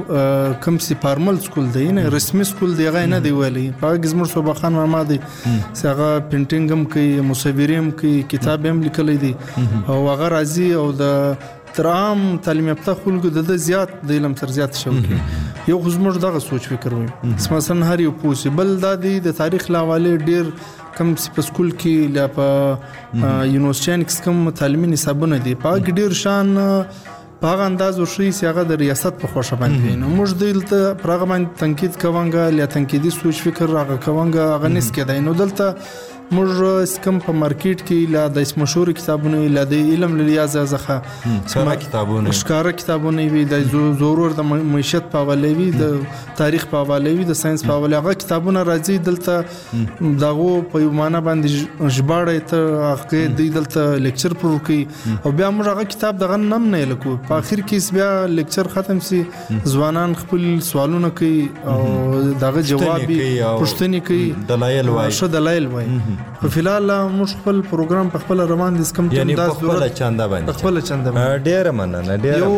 کم سي فارمل سکول دی نه رسمي سکول دی هغه نه دی ویلي په گزمر صبح خان محمد سی هغه پینټینګ هم کوي مصوری هم کوي کتاب هم لیکلی دی او هغه راځي او د ترام تعلیم یافته خلکو د زیات د علم تر زیات شوق یو زموږ دغه سوچ فکر وي مثلا هر یو پوسیبل د دې تاریخ لاواله ډیر کم په سکول کې لا په یونیورسيټي کې کوم تعلیمي نصابونه دي په ډیر شان په هغه انداز وشي چې هغه د ریاست په خوښه باندې نو موږ دلته پرغه باندې تنقید کوونګه یا تنقیدي سوچ فکر هغه کوونګه هغه نس کېدای نو دلته موږ سکم په مارکیټ کې لا د مشهور کتابونه لا د علم لیازه زخه ښکارا کتابونه ښکارا کتابونه وي د ضرور د معیشت په حواله وي د تاریخ په حواله وي د ساينس په حواله هغه کتابونه راځي دلته دغه په یو معنا باندې ژباړه ته هغه د دلته لیکچر پر کوي او بیا موږ هغه کتاب دغه نم نه لیکو په اخر کې بیا لیکچر ختم سي ځوانان خپل سوالونه کوي او دغه جواب پوښتنې کوي دلایل وایي شو دلایل وایي په فلال موږ خپل پروګرام په خپل روان دي کوم ټیم دا ضرورت چاندا باندې خپل چاندا باندې ډیر مننه ډیر یو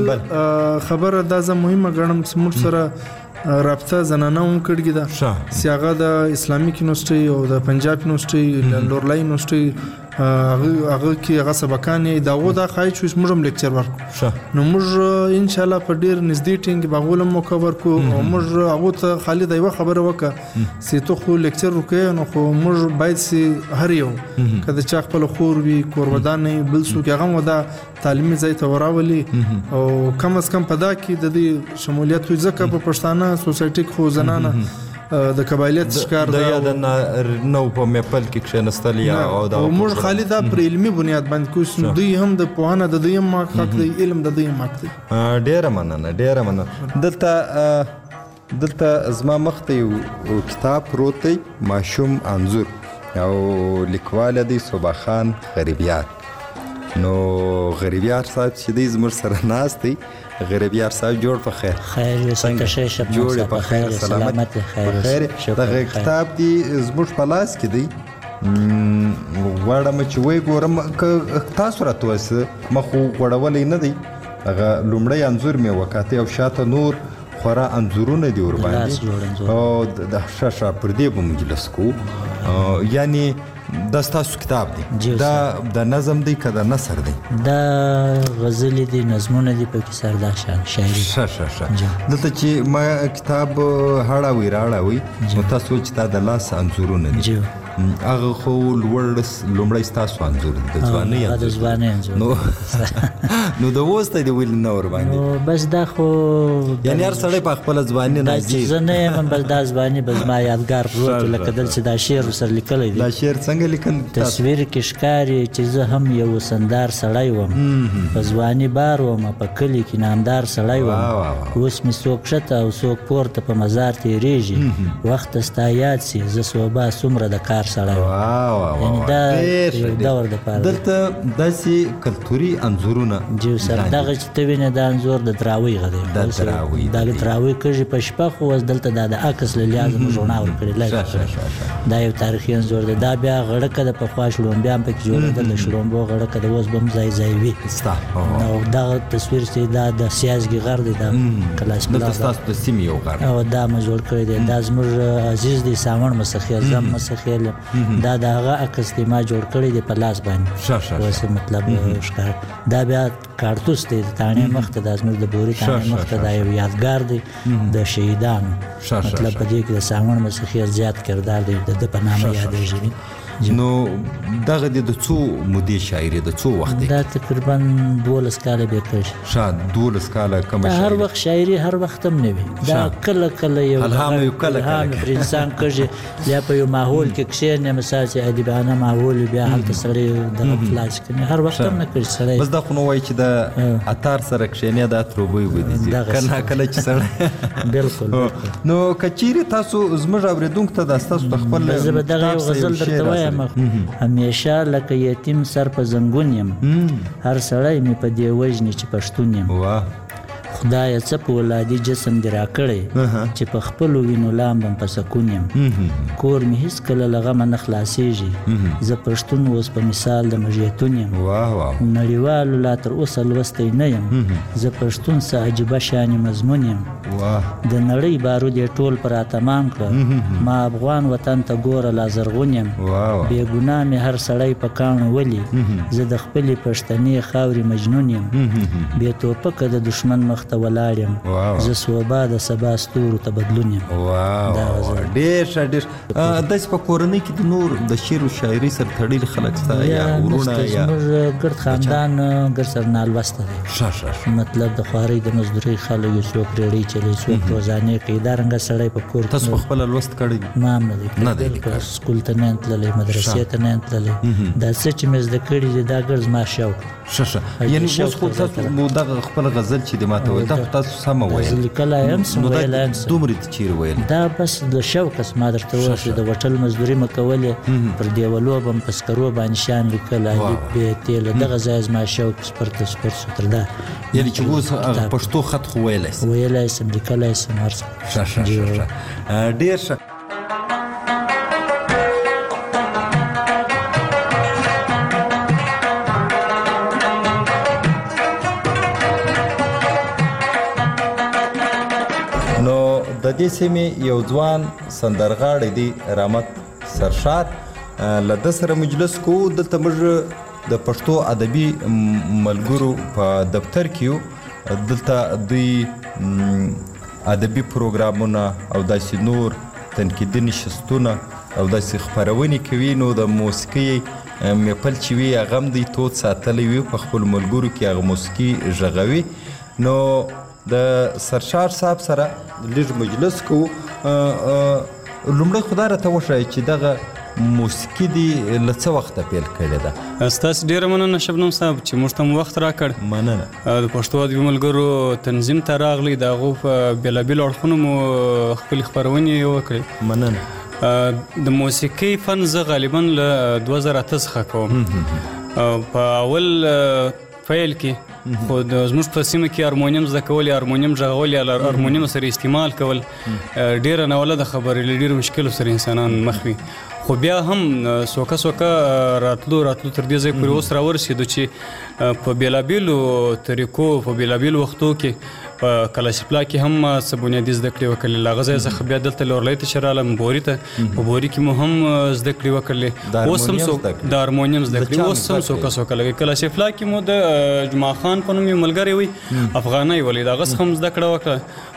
بل خبره دا زه مهمه ګڼم چې موږ سره رابطه زنانه هم کړی دا سیاغه د اسلامي یونیورسيټي او د پنجاب یونیورسيټي لورلای یونیورسيټي هغه کې هغه سبقان دا دا خای چې موږ هم لیکچر ورکو نو موږ ان شاء الله په ډیر نږدې ټینګ باغول موقع ورکو او موږ هغه ته خالد یو خبره وکړه چې ته خو لیکچر وکې نو خو موږ باید سي هر یو کله چې خپل خور وي کورودان بل څوک هغه ودا تعلیمي ځای ته وراولي او کم از کم پدا کې د دې شمولیت ځکه په پښتانه سوسایټي خو زنانه د قبایلیت ښکار د یاد نو په میپل کې کښنستل یا او دا موږ خالد پر علمي بنیاد باندې کوم دوی هم د پوهانه د دوی هم حق دی علم د دوی هم حق دی ډیر مننه دلته زما مخته یو کتاب پروت ماشوم انځور او لیکوال دی صبح خان غریبیار نو غریبیار صاحب چې دی زموږ سره ناست دی غریبیار صاحب جوړ په خیر یو څه ښه شپ جوړ په خیر سلامت خیر دا کتاب دی زموږ په لاس کې دی غواړم چې وای ګورم تاسو راته وسه مخ غوړولې نه دی هغه لومړی انځور مې وکاته او شاته نور خورا انځورونه دی ور باندې او د شاشه پر دې به مجلس کو یعنی دا ستاسو کتاب دی دا د نظم دی که د نثر دی دا غزل دی نظمونه دی په کې سرداشان شاعري دلته چې ما کتاب هړاوي راړاوي نو تاسو چې دا د لاس انځورونه دي هغه خو لومړی ستاسو انځور د ځوانۍ نو د وسته دی ویل نه ور باندې بس دا خو یعنی هر سړی په خپل ځوانۍ نه زه نه یم بس دا ځواني بس ما یادګار پروت لکه دلته دا شعر سره لیکلی دی دا شعر څنګه تصویر کې ښکاري چې زه هم یو وسندار سړی وم په ځواني بار وم په کلي کې نامدار سړی وم اوس مې څوک ښکته او څوک پورته په مزار تېرېږي وخت ستا یاد سي زه صوبا څومره د کار سړی وم یعنې دا یو دور دپاره دلته داسې کلتوري انځورونه جو سر دغه چې ته وینې دا انځور د دراوۍ غدی دا دراوۍ کږي په شپه خو اوس دلته دا د عکس له لحاظه موږ رڼا ورکړې دا یو تاریخي انځور دی دا بیا غړکه د پخوا شړومبیا هم پکې جوړېدل د شړومبو غړکه د اوس به هم ځای ځای وي او دغه تصویر چې دا د سیازګي غر دی دا کلاس دلته ستاسو د سیمې یو غر او دا مې جوړ کړی دی دا زموږ عزیز دی ساوڼ مسخیل زم مسخیل دا د هغه عکس دی ما جوړ کړی دی په لاس باندې اوس مطلب ښکار دا بیا کارتوس دی د تاڼې مخ ته دا زموږ د بوري تاڼې مخ ته دا یو یادګار دی د شهیدانو مطلب په دې کې د ساوڼ مسخیل زیات کردار دی د په نامه یادېږي نو دغه د څو مودې شاعري د څو وخت دا تقریبا 12 کاله به کړی شاید 12 کاله کوم شاعري هر وخت شاعري هر وخت هم نه وي دا کله کله یو الهام یو کله انسان کوي یا په یو ماحول کې کښینه مثال چې ادیبانه ماحول بیا هلته سړی د خلاص کوي هر وخت هم نه کوي سړی بس دا خو نو وای چې د اتار سره کښینه د تروبوي ودی کله کله چې سړی بالکل نو کچيري تاسو زموږ اوریدونکو ته د تاسو خپل دغه غزل درته وایم همیشه لکه یتیم سر په زنګون یم هر سړی مې په دې وژني چې پښتون یم خدایه څه په ولادي جسم دې راکړی چې په خپلو وینو لامبم په سکون یم کور مې هېڅکله له غمه نه خلاصېږي زه پښتون اوس په مثال د مژیتون یم نړیوالو لا تر اوسه لوستی نه یم زه پښتون څه عجیبه شانې مضمون یم د نړۍ بارود یې ټول پر اتمام کړه ما افغان وطن ته ګوره لا زرغون یم بې ګناه مې هر سړی په کاڼو ولي زه د خپلې پښتنې خاورې مجنون یم بې توپکه د دښمن مخ ته ولاړ یم زه صوبا د سبا ستورو ته بدلون یم ډېر ښه ډېر داسې په کورنۍ کې د نور د شعر و شاعري سره تړلي خلک شته یا وروڼه یا زموږ ګرد خاندان ګرد سره نالوسته دی مطلب د خوارۍ د مزدورۍ خلک یو څوک ریړۍ چلی څوک روزانې کوي دا رنګه سړی په کور تاسو په خپله لوست کړی ما هم نه دی سکول ته نه یم تللی مدرسې ته نه یم تللی دا څه چې مې زده کړي دي دا ګرد زما شوق یعنې اوس خو تاسو دغه خپل غزل چې د ماته وایي دا خو تاسو سمه ویل لیکلی یم سم ویلی یم دومره دې چیرې ویل دا بس د شوق ما درته وویل چې د وټل مزدوري مه کولې پر دیولو به م په سکرو باندې شیان لیکل الف ب ت له دغه ځای زما شوق سپر ته سپر سو تر دا یعنې چې اوس پښتو خط خو ویلی سم ویلی سم لیکلی سم هر څه ډېر ښه د دې سیمې یو ځوان سندرغاړی دی رحمت سرشار له ده سره مجلس کوو دلته موږ د پښتو ادبي ملګرو په دفتر کې یو دلته دوی ادبي پروګرامونه او داسې نور تنقیدي نشستونه او داسې خپرونې کوي نو د موسیقۍ محفل چې وي هغه هم دوی تود ساتلی وي په خپلو ملګرو کې هغه موسیقي غږوي نو د سرشار صاحب سره لږ مجلس کوو لومړی خو دا راته وښایي چې دغه موسیقي دې له څه وخته پیل کړې ده ستاسو ډېره مننه شبنم صاحب چې موږ ته مو وخت راکړ مننه د پښتو ادبي ملګرو تنظیم ته راغلی د هغو په بېلابېلو اړخونو مو خپلې خپرونې وکړې مننه د موسیقۍ فن زه غالبا له 2008 څخه کوم په اول فیل کې خو زموږ په سیمه کې هارمونیم زده کول یا هارمونیم غږول یا هارمونیم سره استعمال کول ډېره ناولده خبرې له ډېرو مشکلو سره انسانان مخ وي خو بیا هم سوکه راتلو تر دې ځای پورې اوس راورسېدو چې په بېلابېلو طریقو په بېلابېلو وختو کې په کلاسیپلا کې هم څه بنیادي زده کړې وکړلې له هغه ځایه څخه بیا دلته لورلی ته چې رالم بوري ته په بوري کې مو هم زده کړې وکړلې اوس هم د هارمونیم زده کړې اوس هم سوکه لګي کلاسیپلا کې مو د جمعه خان په نوم یو ملګری وي افغانۍ ولید هغه څخه هم زده کړه وکړه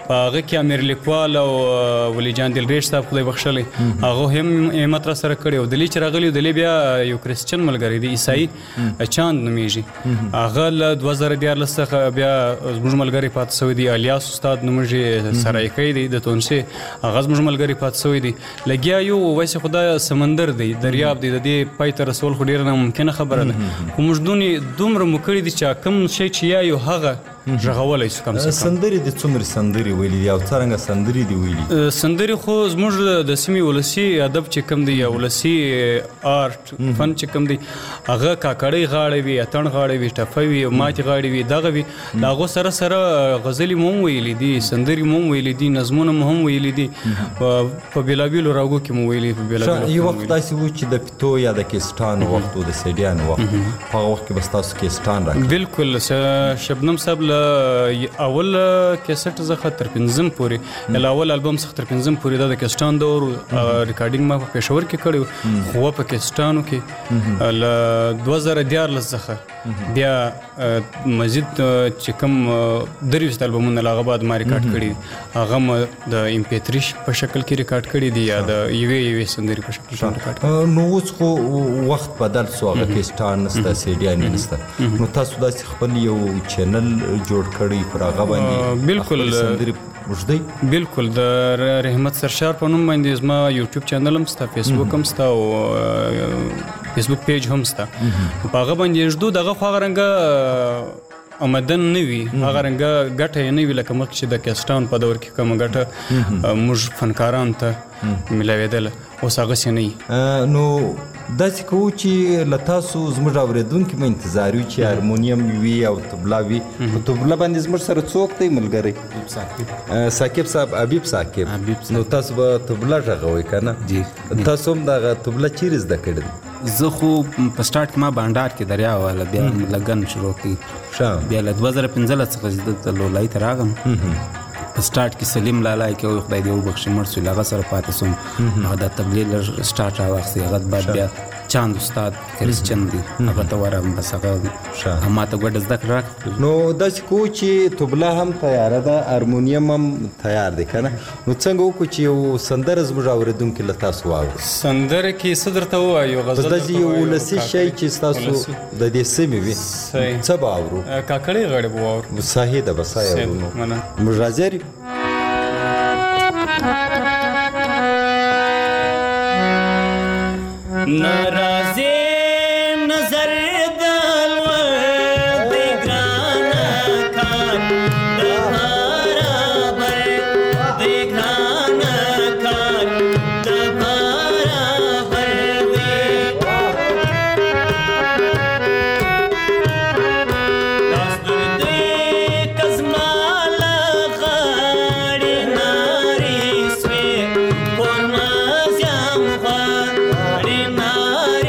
په هغه کې امیر لیکوال او ولی جان دلریش صاحب خدای بخښلی هغه هم همت را سره کړی او دلی چې راغلی دلی بیا یو کریسچن ملګری دی عیسائی چاند نومیږي هغه له 2014 څخه بیا زموږ ملګری پاتې شوی دی الیاس استاد نومږي سرایکی دی د تونسي هغه زموږ ملګری پاتې شوی دی لګیا یو وایسه خدای سمندر دی دریاب دی د دې پای ته رسول خو ډیره ناممکنه خبره ده خو موږ دومره مو کړي دي چې کوم شی چې یو هغه ژغولی شو کم څه کم سندرې د څومره سندرې ویلي دي او څرنګه سندرې دي ویلي سندرې خو زموږ د سیمې ولسي ادب چې کوم دی یا ولسي آرټ فن چې کوم دی هغه کاکړۍ غاړې وي اتڼ غاړې وي ټپه وي ماتې غاړې وي دغه وي د هغو سره سره غزلې مو هم ویلي دي سندرې مو هم ویلي دي نظمونه مو هم ویلي دي په بېلابېلو راګو کې مو ویلي په بېلابېلو یو وخت داسې و چې د پیتو یا د کیسټان وخت و د سیډیانو وخت په هغه وخت کې به ستاسو کیسټان راکړي بالکل شبنم صاحب اول کیسټ څخه تر 5 پورې یا اول البوم څخه تر 5 پورې د کیسټان دور ریکارډینګ ما په پېښور کې کړی خو په کیسټانو کې ل 2014 څخه بیا مزید چې کوم دریوست البومونه لاغه بعد ما ریکارډ کړی هغه د امپیتریش په شکل کې ریکارډ کړی دی یا د یوې سندري په شکل کې ریکارډ نو اوس خو وخت بدل سو هغه کیسټان نسته سیډیان نسته نو تاسو داسې خپل یو چینل جوړ کړی پر هغه باندې بالکل سندري وژدي بالکل د رحمت سرشار په نوم باندې زما یوټیوب چینل هم ستا فیسبوک هم ستا او فیسبوک پیج هم ستا په هغه باندې جوړ دغه خو رنګه آمدن نه وي هغه رنګه ګټه یې نه وي لکه مخکې چې د کیسټان په دور کې کومه ګټه موږ فنکاران ته ملاوېدله اوس هغسې نه نو داسې کوو چې له تاسو زموږ اورېدونکي به انتظار وي چې هارمونیم وي او طبله وي په طبله باندې زموږ سره څوک دی ملګری ثاقب صاحب حبیب ثاقب نو تاسو به طبله غږوئ که نه تاسو هم دغه طبله چیرې زده کړې ده زه خو په سټارټ کې ما بانډار کې دریا واله بیا لګن شروع کړي بیا له 2015 څخه زه لولۍ ته راغلم په سټارټ کې سلیم لالا کې خدای دې وبخښي مړ شو هغه سره پاتې سوم هغه د تبلیغ سټارټ راواخیست هغه بعد بیا چاند استاد کریسچن دی هغه ته ورغلم بس هغه ما ته ګډه زده کړه راکړه نو داسې کوو چې طبله هم تیاره ده هارمونیم هم تیار دی که نه نو څنګه وکړو چې یو سندره زموږ اورېدونکي له تاسو واورو سندره کې څه درته ووایو غزل داسې یو ولسي شی چې ستاسو د دې سیمې وي څه به اورو کاکړۍ غاړې به واورو صحیح ده بس اورو نو موږ راځي ناراضی نظر دلور دی گرانا کار دبارا بر دی گرانا کار دبارا بر دی داستور دی کزمال غاڑی ناری سوی پرمازیم خواد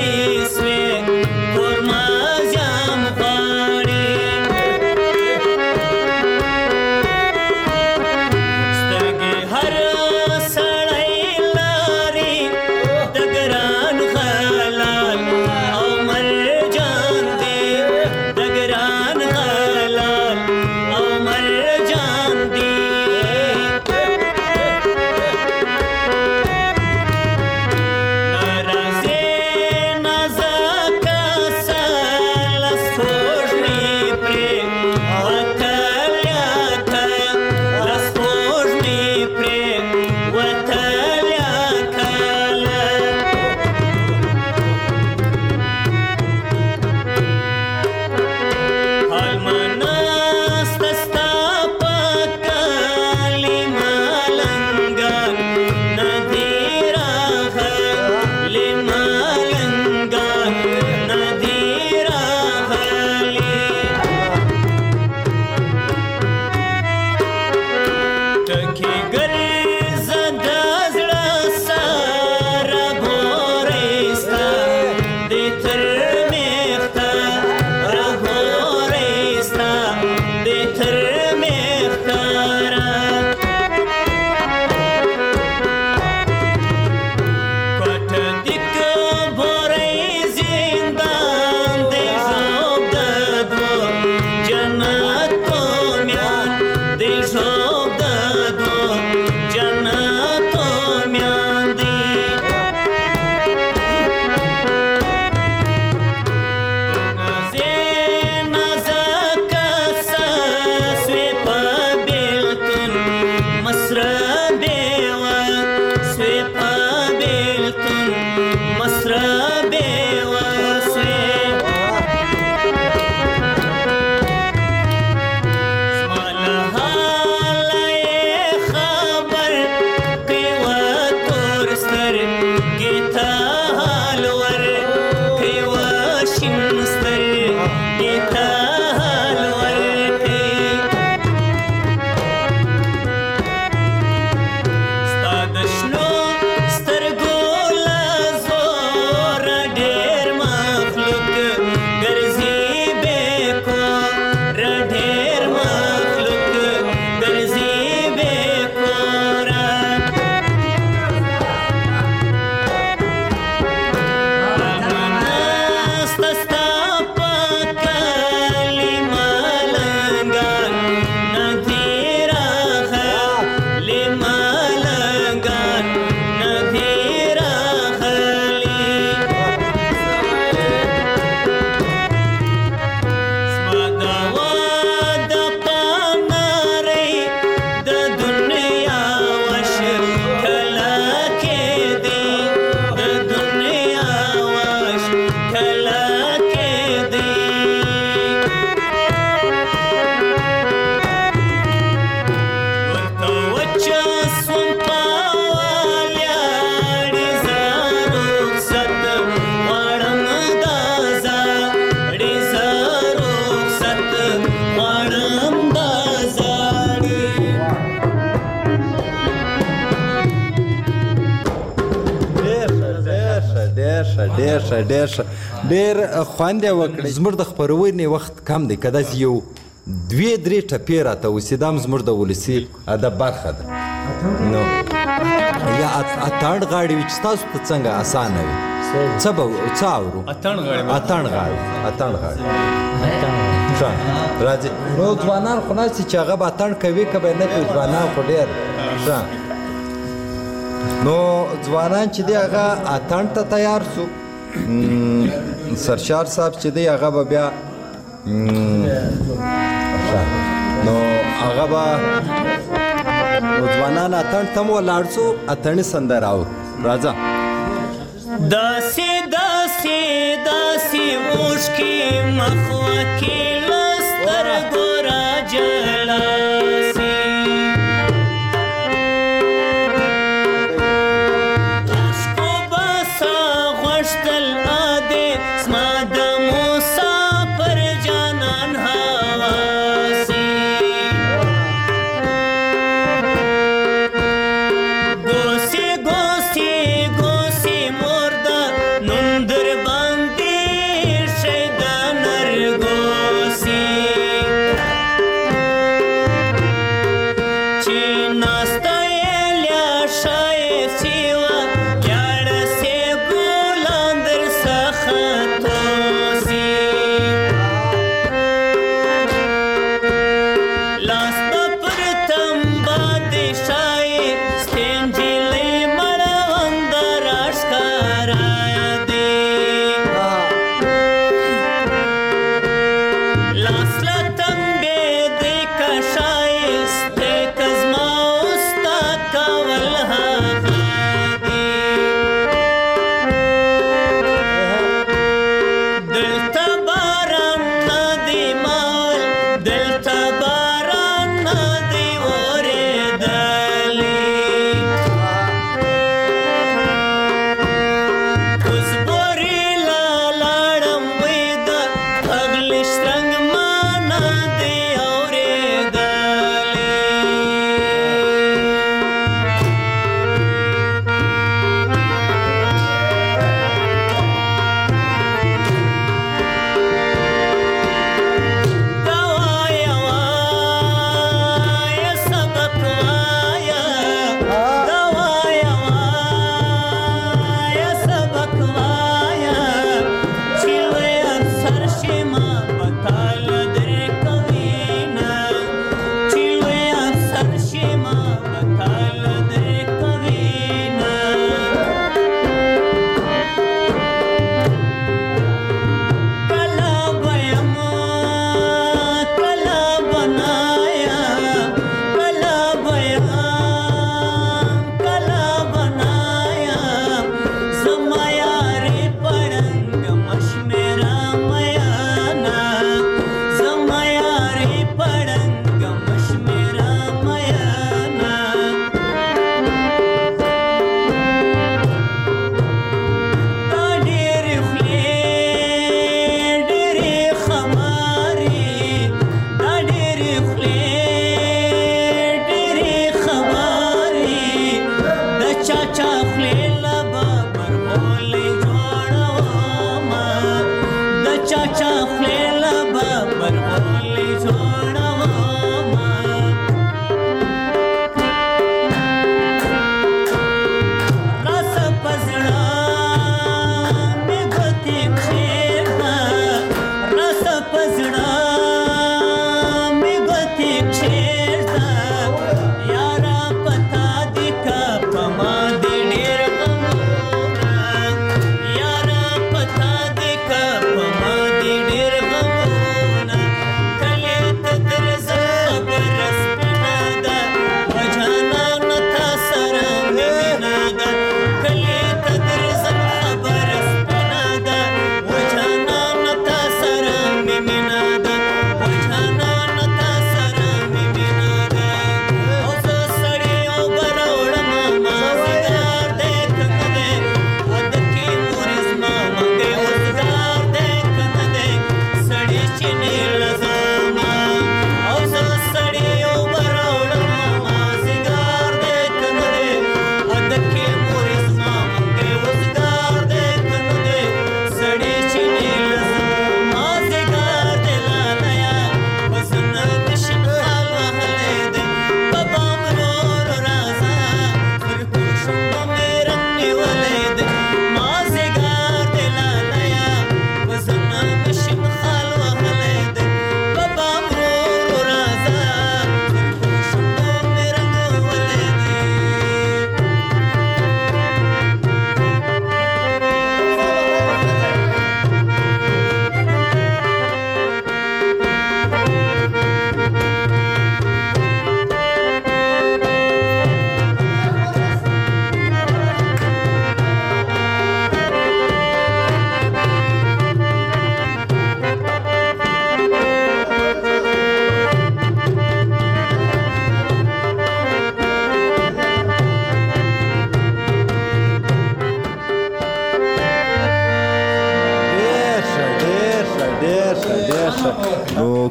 ډېر خوند یې وکړی. زموږ د خپرونې وخت کم دی، که داسې یو 2-3 ټپې راته وسي، دا هم زموږ د ولسي ادب برخه ده. نو یا اتڼ غاړې وي چې ستاسو ته څنګه اسانه وي؟ څه اورو؟ اتڼ غاړې. ښه راځي. نو ځوانان خو ناست چې هغه به اتڼ کوي که به نه کوي؟ ځوانان خو ډېر ښه. نو ځوانان چې دی هغه اتڼ ته تیار سو. سرشار صاحب چې دی هغه به بیا نو هغه به ځوانان اتڼ ته م ولاړ سو. اتڼي سندره اورو. راځه. داسې داسې داسې اوښکې مخوکې له سترګو راجلاسي، اوښکو به سا غوښتل ادې زما د مسافر جانان هواسي. ګوسې ګوسې ګوسې مور ده نوم در باندې ښه د نرګوسي.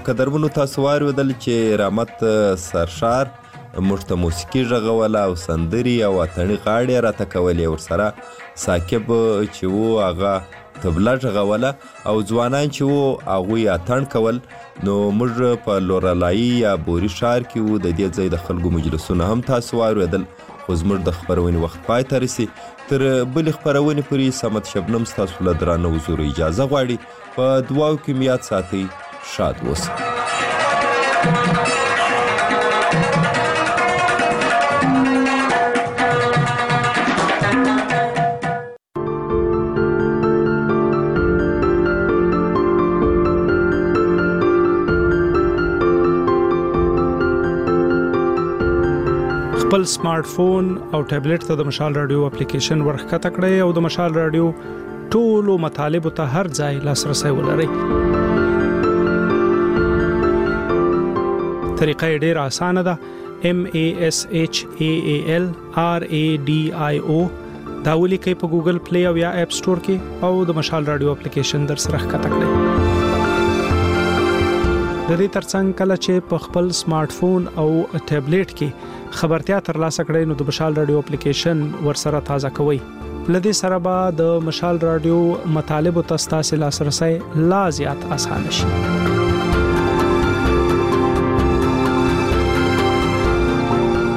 قدرمنو تاسو واورېدل چې رحمت سرشار موږ ته موسیقي غږوله او سندرې او اتڼي غاړې راته کولې. ورسره ثاقب چې و هغه طبله غږوله او ځوانان چې و هغوی اتڼ کول. نو موږ په لورلایي یا بوري ښار کې و. د دې ځای د خلکو مجلسونه هم تاسو واورېدل. خو زموږ د خپرونې وخت پای ته رسي. تر بلې خپرونې پورې صمد شبنم ستاسو له درانه حضورو اجازه غواړي. په دعاو کې مو یاد ساتئ. شاد اوسئ. خپل سمارټ فون او ټابلیټ ته د مشال رادیو اپلیکیشن ورښکته کړئ او د مشال رادیو ټولو مطالبو ته هر ځای لاسرسی ولرئ. طریقه یې ډېره اسانه ده. MASHAAL RADIO دا ولیکئ په ګوګل پلی او یا اپ سټور کې او د مشال رادیو اپلیکیشن در سره ښکته کړئ. د دې ترڅنګ کله چې په خپل سمارټ فون او ټابلیټ کې خبرتیا ترلاسه کړئ نو د مشال رادیو اپلیکیشن ورسره تازه کوئ. لدې سره به د مشال رادیو مطالبو ته ستاسو لاسرسی لا زیات اسانه شي.